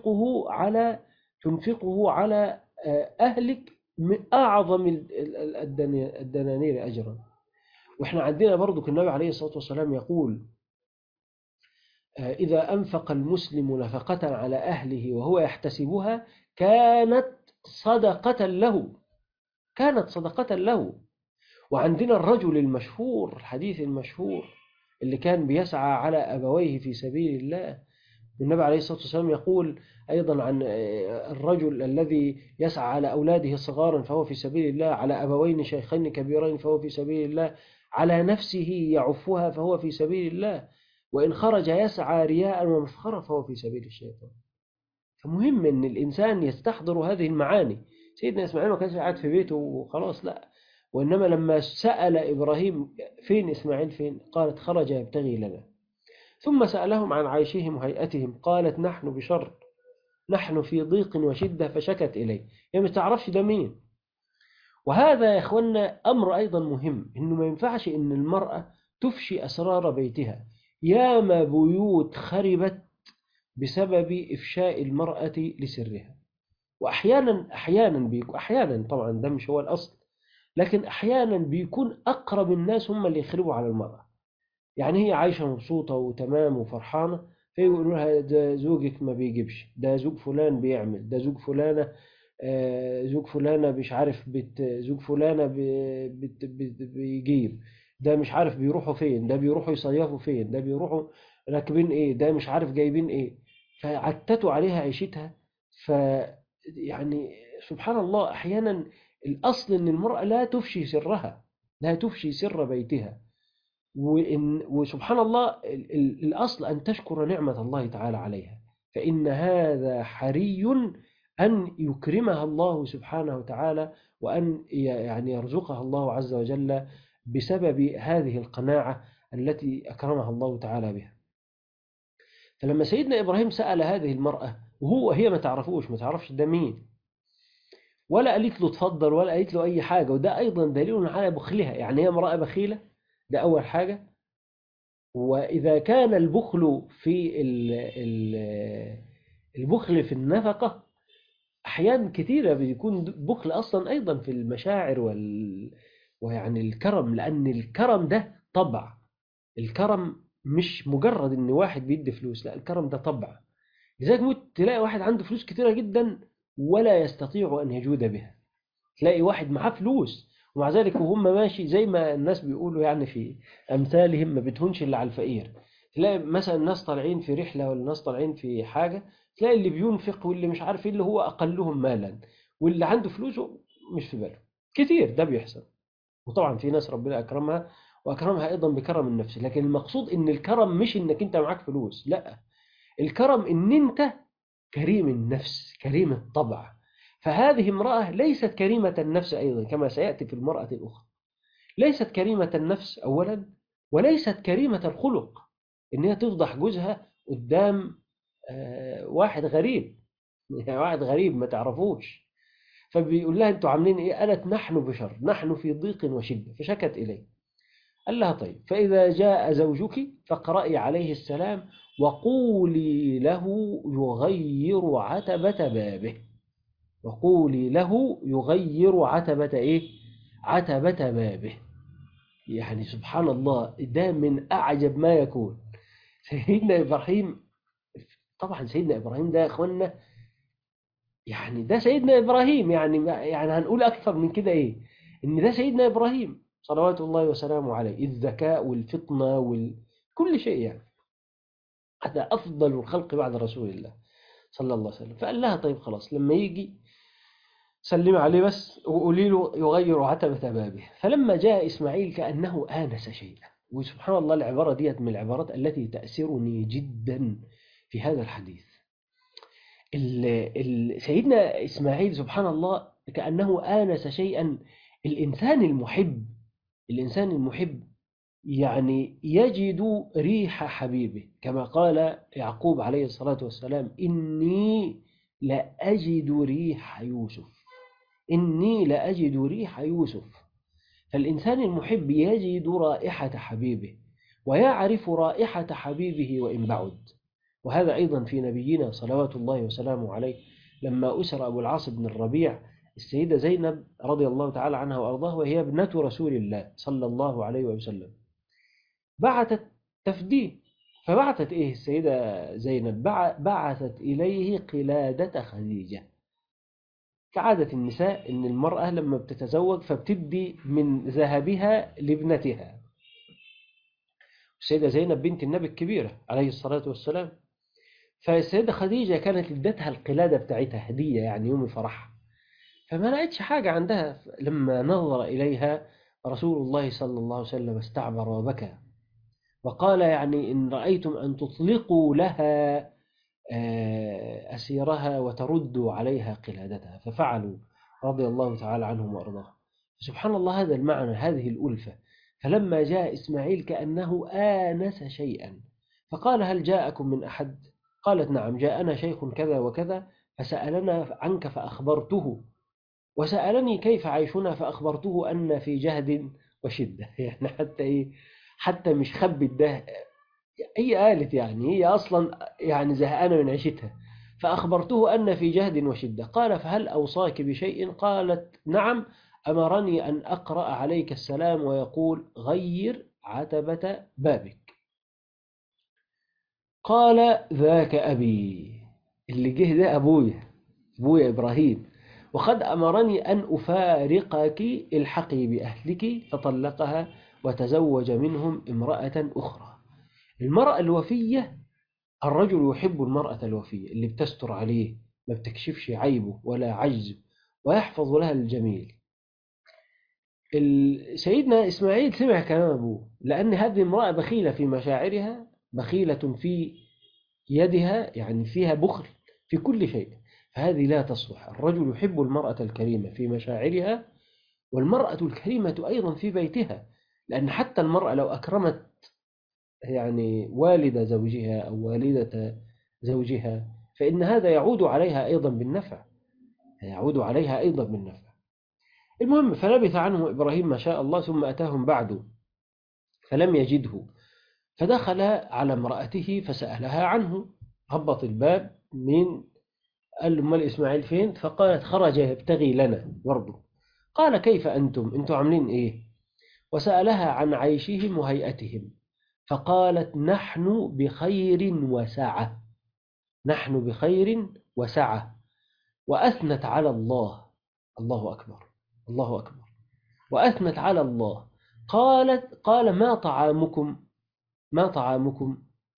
تنفقه على أهلك من أعظم الدنانير أجرا. وإحنا عندنا برضو النبي عليه الصلاة والسلام يقول إذا أنفق المسلم نفقة على أهله وهو يحتسبها كانت صدقة له. كانت صدقة له. وعندنا الرجل المشهور، الحديث المشهور اللي كان بيسعى على أبويه في سبيل الله. النبي عليه الصلاة والسلام يقول أيضا عن الرجل الذي يسعى على أولاده صغارا فهو في سبيل الله، على أبوين شيخين كبيرين فهو في سبيل الله، على نفسه يعفها فهو في سبيل الله، وإن خرج يسعى رياء ومفخرة فهو في سبيل الشيطان. فمهم أن الإنسان يستحضر هذه المعاني. سيدنا إسماعيل ما كانش قاعد في بيته وخلاص، لا، وإنما لما سأل إبراهيم فين إسماعيل فين، قالت خرج يبتغي لنا. ثم سألهم عن عيشهم وهيئتهم، قالت نحن بشر نحن في ضيق وشدة فشكت إليه. هي ما تعرفش ده مين. وهذا يا إخوانا أمر أيضا مهم، إنه ما ينفعش إن المرأة تفشي أسرار بيتها. ياما بيوت خربت بسبب إفشاء المرأة لسرها. وأحيانا طبعا ده مش هو الأصل، لكن أحيانا بيكون أقرب الناس هم اللي يخربوا على المرأة. يعني هي عايشة مبسوطة وتمام وفرحانة، فيقولوا لها ده زوجك ما بيجيبش، ده زوج فلان بيعمل، ده زوج فلانة زوج فلانة مش عارف زوج فلانة بيجيب، ده مش عارف بيروحوا فين، ده بيروحوا يصيفوا فين، ده بيروحوا راكبين ايه، ده مش عارف جايبين ايه. فعتتوا عليها عيشتها. ف يعني سبحان الله، أحيانا الأصل أن المرأة لا تفشي سرها، لا تفشي سر بيتها. وسبحان الله الأصل أن تشكر نعمة الله تعالى عليها، فإن هذا حري أن يكرمها الله سبحانه وتعالى، وأن يعني يرزقها الله عز وجل بسبب هذه القناعة التي أكرمها الله تعالى بها. فلما سيدنا إبراهيم سأل هذه المرأة وهي ما تعرفش ده مين، ولا قالت له اتفضل ولا قالت له أي حاجة، وده أيضا دليل على بخلها. يعني هي امرأة بخيلة، ده أول حاجة. وإذا كان البخل في البخل في النفقة، أحيان كثيرة بيكون بخل أصلا أيضا في المشاعر ويعني الكرم، لأن الكرم ده طبع. الكرم مش مجرد إن واحد بيدي فلوس، لا، الكرم ده طبع. لذلك ممكن تلاقي واحد عنده فلوس كثيرة جدا ولا يستطيع أن يجود بها. تلاقي واحد معاه فلوس ومع ذلك وهم ماشي زي ما الناس بيقولوا يعني في أمثالهم، ما بتهونش اللي على الفقير. تلاقي مثلا الناس طالعين في رحلة ولا الناس طالعين في حاجة، تلاقي اللي بينفق واللي مش عارف ايه اللي هو أقلهم مالا، واللي عنده فلوسه مش في باله. كتير ده بيحصل. وطبعا في ناس ربنا أكرمها وأكرمها أيضا بكرم النفس، لكن المقصود إن الكرم مش إنك أنت معاك فلوس، لا، الكرم إن أنت كريم النفس كريم الطبع. فهذه امرأة ليست كريمة النفس أيضا، كما سيأتي في المرأة الأخرى. ليست كريمة النفس أولا، وليست كريمة الخلق، إن هي تفضح جوزها قدام واحد غريب. يعني واحد غريب ما تعرفوش، فبيقول لها أنتوا عاملين إيه؟ قالت نحن بشر، نحن في ضيق وشدة فشكت إليه. قال لها طيب، فإذا جاء زوجك فاقرأي عليه السلام وقولي له يغير عتبة بابه. وقولي له يغير عتبة إيه؟ عتبة بابه. يعني سبحان الله، ده من أعجب ما يكون. سيدنا إبراهيم، طبعا سيدنا إبراهيم ده يا أخوانا، يعني ده سيدنا إبراهيم، يعني هنقول أكثر من كده إيه؟ إن ده سيدنا إبراهيم صلوات الله وسلامه عليه، الذكاء والفطنة كل شيء يعني. هذا أفضل الخلق بعد رسول الله صلى الله عليه وسلم. فقال لها طيب خلاص، لما يجي سلم عليه بس وقولي له يغير عتبة بابه. فلما جاء إسماعيل كأنه آنس شيئا. وسبحان الله، العبارة ديت من العبارات التي تأسرني جدا في هذا الحديث. سيدنا إسماعيل سبحان الله كأنه آنس شيئا. الإنسان المحب، الإنسان المحب يعني يجد ريح حبيبه، كما قال يعقوب عليه الصلاة والسلام إني لأجد ريح يوسف، إني لأجد ريح يوسف. فالإنسان المحب يجد رائحة حبيبه ويعرف رائحة حبيبه وإن بعد. وهذا أيضا في نبينا صلوات الله وسلامه عليه، لما أسر أبو العاص بن الربيع السيدة زينب رضي الله تعالى عنها وأرضاه، وهي ابنة رسول الله صلى الله عليه وسلم، بعثت تفديه. فبعثت إيه السيدة زينب؟ بعثت إليه قلادة خديجة. كعادة النساء إن المرأة لما بتتزوج فبتدي من ذهبها لابنتها. السيدة زينب بنت النبي الكبيرة عليه الصلاة والسلام. فالسيدة خديجة كانت ادتها القلادة بتاعتها هدية، يعني يوم فرحها. فما لقيتش حاجة عندها. لما نظر إليها رسول الله صلى الله عليه وسلم استعبر وبكى وقال يعني إن رأيتم أن تطلقوا لها أسيرها وتردوا عليها قلادتها، ففعلوا رضي الله تعالى عنهم وأرضاهم. سبحان الله، هذا المعنى، هذه الألفة. فلما جاء إسماعيل كأنه آنس شيئا، فقال هل جاءكم من أحد؟ قالت نعم، جاءنا شيخ كذا وكذا فسألنا عنك فأخبرته، وسألني كيف عيشنا فأخبرته أن في جهد وشدة. يعني حتى إيه، حتى مش خبت ده، هي قالت يعني هي أصلا يعني زهقانة من عيشتها. فأخبرته أن في جهد وشدة. قال فهل أوصاك بشيء؟ قالت نعم، أمرني أن أقرأ عليك السلام ويقول غير عتبة بابك. قال ذاك أبي، اللي جه ده أبويا، أبويا إبراهيم، وقد أمرني أن أفارقك الحقي بأهلك. فطلقها وتزوج منهم امرأة أخرى. المرأة الوفية، الرجل يحب المرأة الوفية اللي بتستر عليه، ما بتكشفش عيبه ولا عجزه، ويحفظ لها الجميل. سيدنا إسماعيل سمع كلام أبوه، لأن هذه امرأة بخيلة في مشاعرها، بخيلة في يدها، يعني فيها بخل في كل شيء، فهذه لا تصلح. الرجل يحب المرأة الكريمة في مشاعرها، والمرأة الكريمة أيضا في بيتها، لأن حتى المرأة لو أكرمت يعني والد زوجها أو والدة زوجها، فإن هذا يعود عليها أيضا بالنفع، يعود عليها أيضا بالنفع. المهم فلبث عنه إبراهيم ما شاء الله، ثم أتاهم بعد فلم يجده، فدخل على امرأته فسألها عنه. هبط الباب، من قال له أمال إسماعيل فين؟ فقالت خرج يبتغي لنا برضه. قال كيف أنتم عاملين إيه؟ وسألها عن عيشهم وهيئتهم، فقالت نحن بخير وسعة، نحن بخير وسعة. وأثنت على الله، الله أكبر، الله أكبر، وأثنت على الله. قال ما طعامكم؟ ما طعامكم؟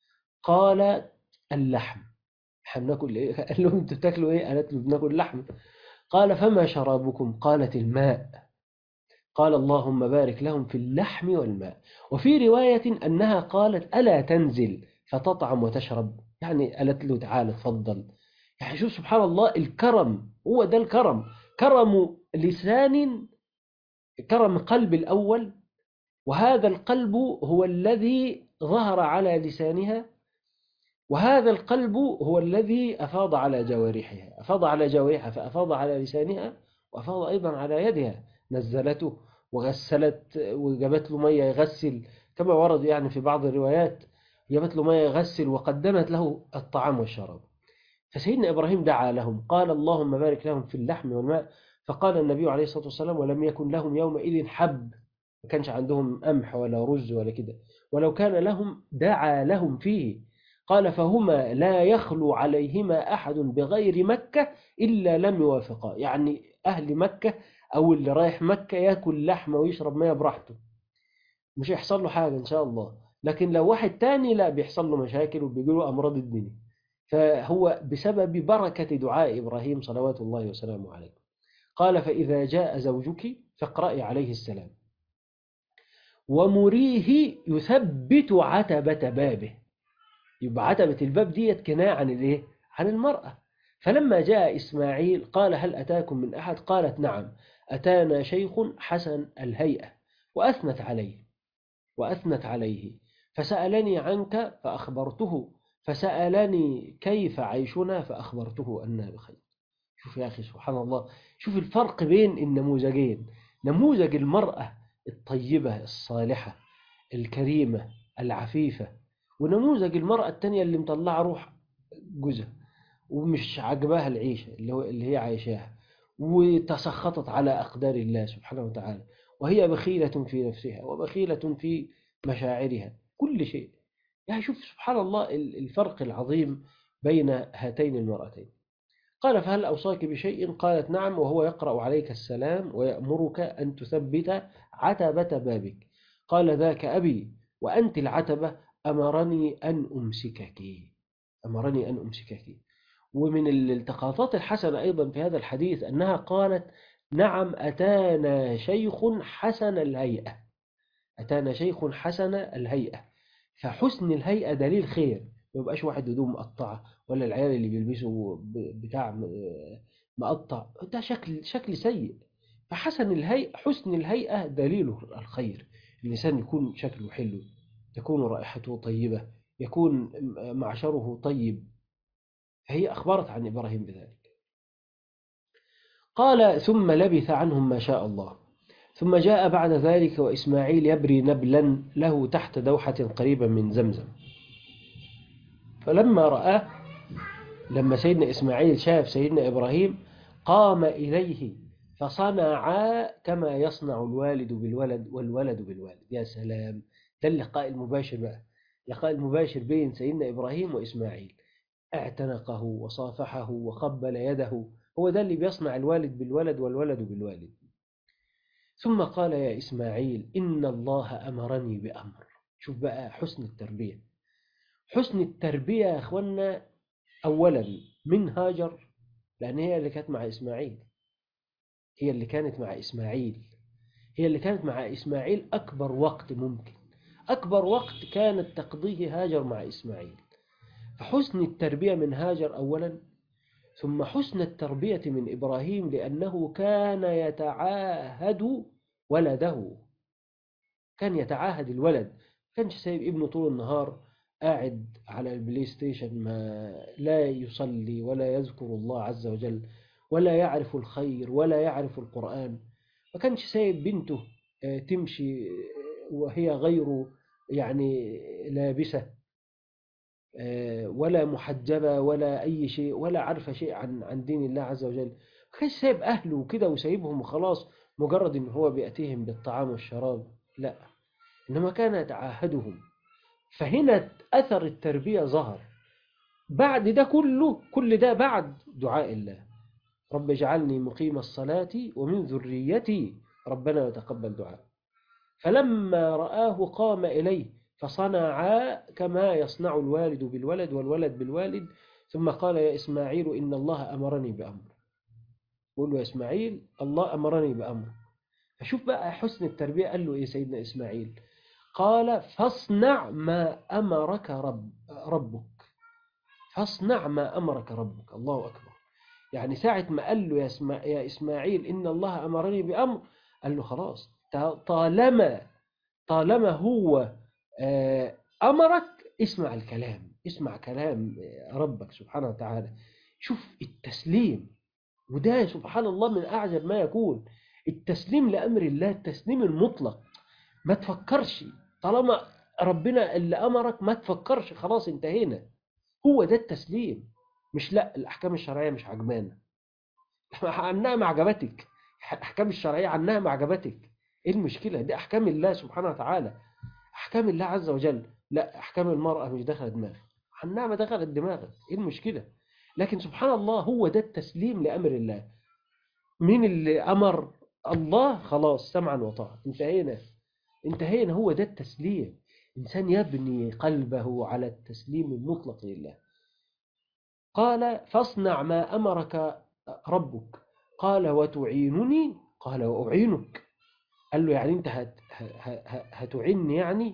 قال اللحم. بناكل إيه؟ قال لهم أنتوا بتاكلوا إيه؟ قالت له بناكل لحم. قال فما شرابكم؟ قالت الماء. قال اللهم بارك لهم في اللحم والماء. وفي رواية أنها قالت ألا تنزل فتطعم وتشرب؟ يعني قالت له تعال اتفضل. يعني شوف سبحان الله، الكرم هو ده الكرم، كرم لسان، كرم قلب الأول، وهذا القلب هو الذي ظهر على لسانها، وهذا القلب هو الذي أفاض على جوارحها، أفاض على جوارحها فأفاض على لسانها، وأفاض أيضا على يدها، نزلته وغسلت وجابت له مية يغسل، كما ورد يعني في بعض الروايات، جابت له مية يغسل وقدمت له الطعام والشراب. فسيدنا إبراهيم دعا لهم، قال اللهم بارك لهم في اللحم والماء. فقال النبي عليه الصلاة والسلام ولم يكن لهم يومئذ حب، ما كانش عندهم قمح ولا رز ولا كده، ولو كان لهم دعا لهم فيه. قال فهما لا يخلو عليهما أحد بغير مكة إلا لم يوافقا، يعني أهل مكة أو اللي رايح مكة يأكل لحمة ويشرب مياه براحته، مش هيحصل له حاجة إن شاء الله. لكن لو واحد تاني لا، بيحصل له مشاكل وبيجيله أمراض الدنيا. فهو بسبب بركة دعاء إبراهيم صلوات الله وسلامه عليه. قال فإذا جاء زوجك فاقرأي عليه السلام ومريه يثبت عتبة بابه. يبقى عتبة الباب ديت كناية عن الايه؟ عن المرأة. فلما جاء إسماعيل قال هل أتاكم من أحد؟ قالت نعم، أتانا شيخ حسن الهيئة. وأثنت عليه، وأثنت عليه. فسألني عنك فأخبرته، فسألني كيف عيشنا فأخبرته أننا بخير. شوف يا أخي سبحان الله، شوف الفرق بين النموذجين، نموذج المرأة الطيبة الصالحة الكريمة العفيفة، ونموذج المرأة التانية اللي مطلعة روح جوزها ومش عجباها العيشة اللي هي عايشاها، وتسخطت على أقدار الله سبحانه وتعالى، وهي بخيلة في نفسها وبخيلة في مشاعرها كل شيء. يعني شوف سبحان الله الفرق العظيم بين هاتين المرأتين. قال فهل أوصاك بشيء؟ قالت نعم، وهو يقرأ عليك السلام ويأمرك أن تثبت عتبة بابك. قال ذاك أبي، وأنت العتبة، أمرني أن أمسكك، أمرني أن أمسكك. ومن الالتقاطات الحسنة أيضا في هذا الحديث أنها قالت نعم أتانا شيخ حسن الهيئة، أتانا شيخ حسن الهيئة. فحسن الهيئة دليل خير، ما يبقاش واحد هدوم مقطعة، ولا العيال اللي بيلبسوا بتاع مقطع، ده شكل سيء. فحسن الهيئة، حسن الهيئة دليله الخير. الإنسان يكون شكله حلو، تكون رائحته طيبة، يكون معشره طيب، فهي أخبرت عن إبراهيم بذلك. قال ثم لبث عنهم ما شاء الله، ثم جاء بعد ذلك وإسماعيل يبري نبلا له تحت دوحة قريبة من زمزم. فلما رآه، لما سيدنا إسماعيل شاف سيدنا إبراهيم، قام إليه فصنعا كما يصنع الوالد بالولد والولد بالوالد. يا سلام، ده اللقاء المباشر بقى، اللقاء المباشر بين سيدنا إبراهيم وإسماعيل. اعتنقه وصافحه وقبل يده، هو ده اللي بيصنع الوالد بالولد والولد بالوالد. ثم قال يا إسماعيل إن الله أمرني بأمر. شوف بقى حسن التربية، حسن التربية يا أخوانا. أولا من هاجر، لأن هي اللي كانت مع إسماعيل، هي اللي كانت مع إسماعيل، هي اللي كانت مع إسماعيل أكبر وقت ممكن، أكبر وقت كانت تقضيه هاجر مع إسماعيل. فحسن التربية من هاجر أولا، ثم حسن التربية من إبراهيم لأنه كان يتعاهد ولده، كان يتعاهد الولد، كانش سايب ابنه طول النهار قاعد على البلاي ستيشن، ما لا يصلي ولا يذكر الله عز وجل ولا يعرف الخير ولا يعرف القرآن. ما كانش سايب بنته تمشي وهي غير يعني لابسة ولا محجبة ولا أي شيء، ولا عارفة شيء عن دين الله عز وجل. ما كانش سايب أهله وكده وسايبهم وخلاص مجرد إن هو بيأتيهم بالطعام والشراب، لا، إنما كان يتعاهدهم. فهنا أثر التربية ظهر. بعد ده كله، كل ده بعد دعاء الله، رب اجعلني مقيم الصلاة ومن ذريتي ربنا وتقبل دعاء. فلما رآه قام إليه فصنعا كما يصنع الوالد بالولد والولد بالوالد. ثم قال يا إسماعيل إن الله أمرني بأمر. قول له يا إسماعيل الله أمرني بأمر. فشوف بقى حسن التربية، قال له إيه سيدنا إسماعيل؟ قال فاصنع ما أمرك ربك، فاصنع ما أمرك ربك. الله أكبر. يعني ساعة ما قال له يا إسماعيل إن الله أمرني بأمر، قال له خلاص، طالما هو أمرك، اسمع الكلام، اسمع كلام ربك سبحانه وتعالى. شوف التسليم، وده سبحان الله من أعجب ما يكون، التسليم لأمر الله، التسليم المطلق. ما تفكرش، طالما ربنا اللي أمرك ما تفكرش، خلاص انتهينا. هو ده التسليم. مش لا الأحكام الشرعية مش عجبانا، عنها ما عجبتك، الأحكام الشرعية عنها ما عجبتك، إيه المشكلة؟ دي أحكام الله سبحانه وتعالى، أحكام الله عز وجل. لا، أحكام المرأة مش داخلة دماغك، عنها ما دخلت دماغك، إيه المشكلة؟ لكن سبحان الله هو ده التسليم لأمر الله. مين اللي أمر؟ الله، خلاص سمعا وطاعة، انتهينا، انتهينا. هو ده التسليم، إنسان يبني قلبه على التسليم المطلق لله. قال فاصنع ما أمرك ربك. قال وتعينني؟ قال وأعينك. قال له يعني أنت هتعني، يعني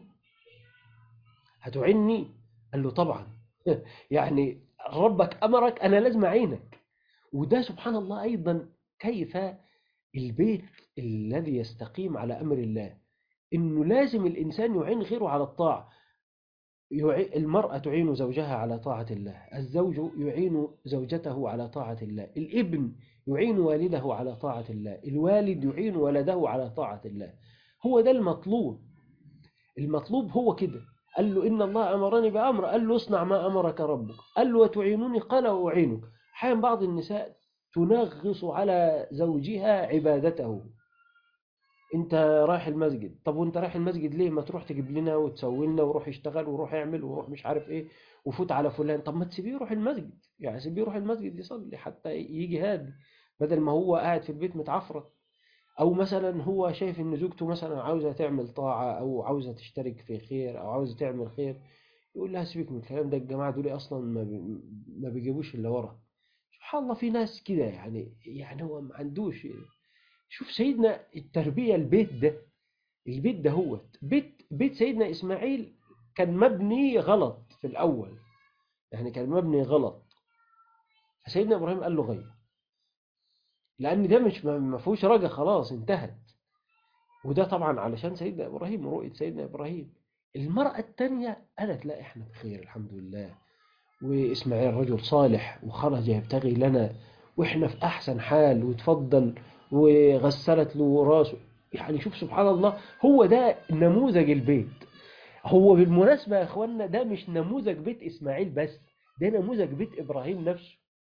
هتعني؟ قال له طبعا يعني ربك أمرك، أنا لازم أعينك. وده سبحان الله أيضا كيف البيت الذي يستقيم على أمر الله، إنه لازم الإنسان يعين غيره على الطاعة. المرأة تعين زوجها على طاعة الله، الزوج يعين زوجته على طاعة الله، الابن يعين والده على طاعة الله، الوالد يعين ولده على طاعة الله. هو ده المطلوب، المطلوب هو كده. قال له إن الله أمرني بأمر، قال له اصنع ما أمرك ربك، قال له وتعينني، قال وأعينك. أحيانا بعض النساء تنغص على زوجها عبادته. انت رايح المسجد، طب وانت رايح المسجد ليه؟ ما تروح تجيب لنا وتسوي لنا وروح يشتغل وروح يعمل وروح مش عارف ايه وفوت على فلان. طب ما تسيبيه يروح المسجد، يعني سيبيه يروح المسجد يصلي حتى يجي هادي، بدل ما هو قاعد في البيت متعفرت. او مثلا هو شايف ان زوجته مثلا عاوزه تعمل طاعه او عاوزه تشترك في خير او عاوزه تعمل خير، يقول لها سيبك من الكلام ده، الجماعه دول اصلا ما بيجيبوش الا ورا. سبحان الله، في ناس كده، يعني هو ما عندوش. شوف سيدنا التربيه، البيت ده هو بيت سيدنا إسماعيل كان مبني غلط في الأول، يعني كان مبني غلط. فسيدنا إبراهيم قال له غير، لأن ده مش ما فيهوش رجا، خلاص انتهت. وده طبعا علشان سيدنا إبراهيم ورؤية سيدنا إبراهيم. المرأة التانية قالت لا إحنا بخير الحمد لله، وإسماعيل رجل صالح وخرج يبتغي لنا وإحنا في أحسن حال، وتفضل وغسلت له راسه. يعني شوف سبحان الله، هو ده نموذج البيت. هو بالمناسبة يا إخوانا ده مش نموذج بيت إسماعيل بس، ده نموذج بيت إبراهيم نفسه.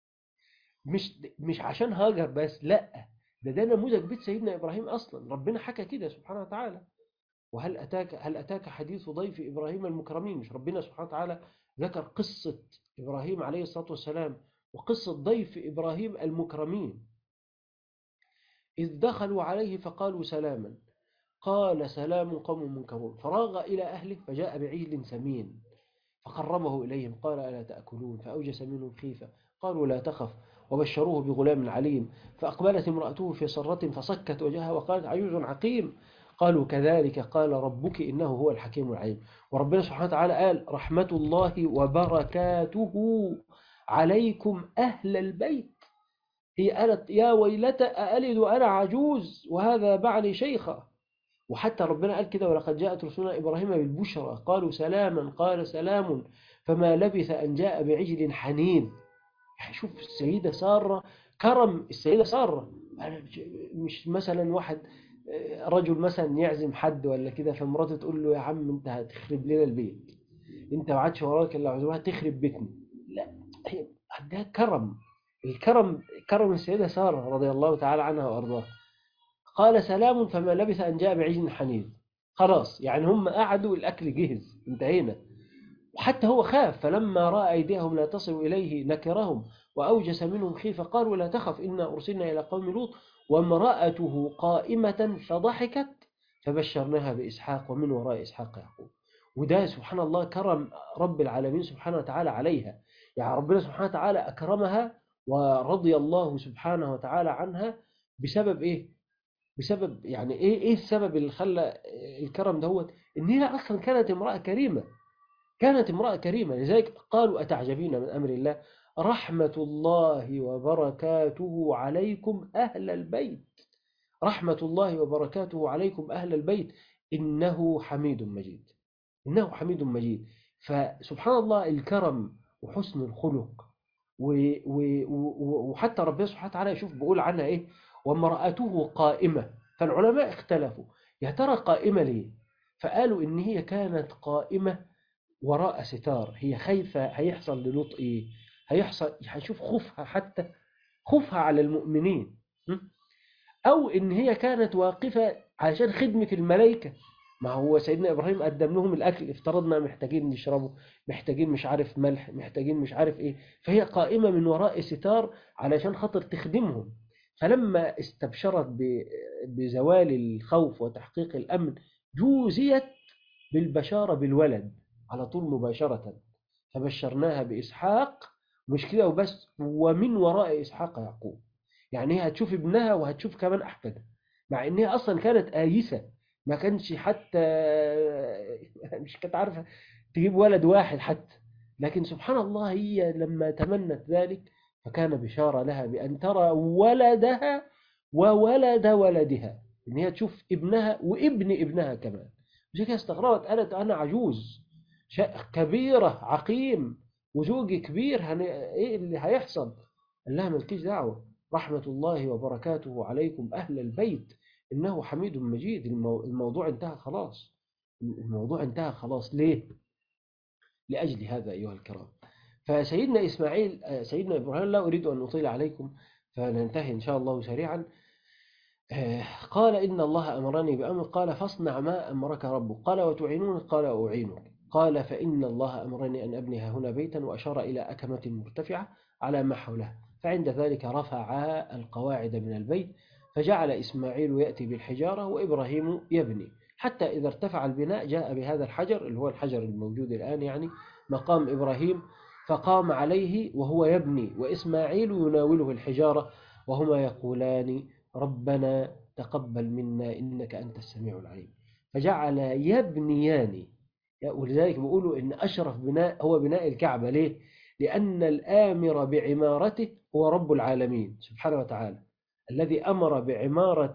مش عشان هاجر بس، لا، ده نموذج بيت سيدنا إبراهيم أصلا. ربنا حكى كده سبحانه وتعالى. هل أتاك حديث ضيف إبراهيم المكرمين؟ مش ربنا سبحانه وتعالى ذكر قصة إبراهيم عليه الصلاة والسلام وقصة ضيف إبراهيم المكرمين؟ إذ دخلوا عليه فقالوا سلاما، قال سلام قوم منكرون، فراغ إلى أهله فجاء بعجل سمين فقربه إليهم قال ألا تأكلون؟ فأوجس منهم خيفة قالوا لا تخف وبشروه بغلام عليم. فأقبلت امرأته في صرة فصكت وجهها وقالت عجوز عقيم. قالوا كذلك قال ربك إنه هو الحكيم العليم. وربنا سبحانه وتعالى قال رحمة الله وبركاته عليكم أهل البيت. هي قالت يا ويلتى أألد وأنا عجوز وهذا بعلي شيخا. وحتى ربنا قال كده ولقد جاءت رسلنا إبراهيم بالبشرى قالوا سلاما قال سلام فما لبث أن جاء بعجل حنين. يعني شوف السيدة سارة، كرم السيدة سارة. مش مثلا واحد رجل مثلا يعزم حد ولا كده فمراته تقول له يا عم انت هتخرب لنا البيت، انت ما عادش وراك الا عزومها تخرب بيتنا. لا، هي عندها كرم. الكرم كرم السيدة سارة رضي الله تعالى عنها وأرضاها. قال سلام فما لبث أن جاء بعجل حنيذ. خلاص يعني هم قعدوا الأكل جهز انتهينا. وحتى هو خاف فلما رأى أيديهم لا تصل إليه نكرهم وأوجس منهم خيفة قالوا لا تخف إنا أرسلنا إلى قوم لوط وامرأته قائمة فضحكت فبشرناها بإسحاق ومن وراء إسحاق يعقوب. وده سبحان الله كرم رب العالمين سبحانه وتعالى عليها. يعني ربنا سبحانه وتعالى أكرمها ورضي الله سبحانه وتعالى عنها بسبب إيه؟ بسبب يعني ايه السبب اللي خلى الكرم دوت؟ ان هي اصلا كانت امراه كريمه، كانت امراه كريمه. لذلك قالوا اتعجبين من امر الله رحمه الله وبركاته عليكم اهل البيت. رحمه الله وبركاته عليكم اهل البيت انه حميد مجيد. انه حميد مجيد. فسبحان الله الكرم وحسن الخلق وحتى ربنا سبحانه وتعالى يشوف بيقول عنها ايه وامرأته قائمة. فالعلماء اختلفوا يا ترى قائمة ليه؟ فقالوا ان هي كانت قائمة وراء ستار، هي خايفة هيحصل للوط ايه، هيحصل هيشوف خوفها، حتى خوفها على المؤمنين. أو إن هي كانت واقفة علشان خدمة الملائكة. ما هو سيدنا إبراهيم قدم لهم الأكل، افترضنا محتاجين نشربه، محتاجين مش عارف ملح، محتاجين مش عارف إيه، فهي قائمة من وراء ستار علشان خاطر تخدمهم. فلما استبشرت بزوال الخوف وتحقيق الأمن جوزيت بالبشارة بالولد على طول مباشرة. فبشرناها بإسحاق، مش كده وبس، ومن وراء إسحاق يعقوب. يعني هي هتشوف ابنها وهتشوف كمان أحفادها، مع إن هي أصلا كانت آيسة، ما كانش حتى مش كانت عارفة تجيب ولد واحد حتى. لكن سبحان الله هي لما تمنت ذلك فكان بشارة لها بأن ترى ولدها وولد ولدها، إن هي تشوف ابنها وابن ابنها كمان. مش كده استغربت قالت أنا عجوز كبيرة عقيم وزوجي كبير إيه اللي هيحصل؟ قال لها مالكيش دعوة، رحمة الله وبركاته عليكم أهل البيت إنه حميد مجيد. الموضوع انتهى خلاص. الموضوع انتهى خلاص. ليه؟ لأجل هذا أيها الكرام. فسيدنا إسماعيل سيدنا إبراهيم، لا أريد أن أطيل عليكم فننتهي إن شاء الله سريعا. قال إن الله أمرني بأمر قال فاصنع ما أمرك ربك قال وتعينون قال أعينك قال فإن الله أمرني أن أبني هنا بيتا وأشار إلى أكمة مرتفعة على ما حولها. فعند ذلك رفع القواعد من البيت فجعل إسماعيل يأتي بالحجارة وإبراهيم يبني، حتى إذا ارتفع البناء جاء بهذا الحجر اللي هو الحجر الموجود الآن يعني مقام إبراهيم، فقام عليه وهو يبني وإسماعيل يناوله الحجارة وهما يقولان ربنا تقبل منا إنك أنت السميع العليم. فجعل يبنيان. ولذلك بيقولوا إن أشرف بناء هو بناء الكعبة. ليه؟ لأن الآمر بعمارته هو رب العالمين سبحانه وتعالى. الذي أمر بعمارة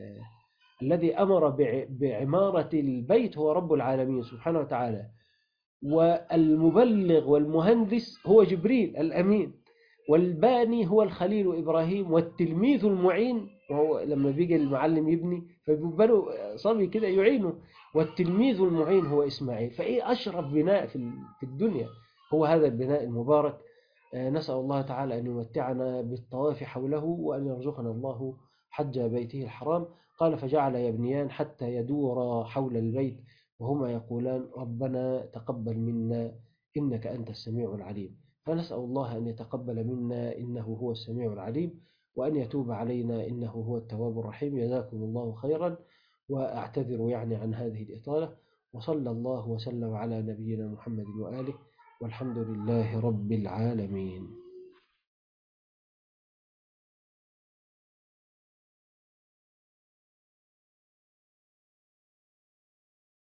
الذي أمر بعمارة البيت هو رب العالمين سبحانه وتعالى. والمبلغ والمهندس هو جبريل الأمين، والباني هو الخليل إبراهيم، والتلميذ المعين وهو لما بيجي المعلم يبني فبيبقى له صبي كده يعينه، والتلميذ المعين هو إسماعيل. فإيه أشرف بناء في الدنيا هو هذا البناء المبارك. نسأل الله تعالى أن يمتعنا بالطواف حوله، وأن يرزقنا الله حج بيته الحرام. قال فجعل يبنيان حتى يدور حول البيت وهما يقولان ربنا تقبل منا إنك أنت السميع العليم. فنسأل الله أن يتقبل منا إنه هو السميع العليم، وأن يتوب علينا إنه هو التواب الرحيم. جزاكم الله خيرا، وأعتذر يعني عن هذه الإطالة. وصلى الله وسلم على نبينا محمد وآله، والحمد لله رب العالمين.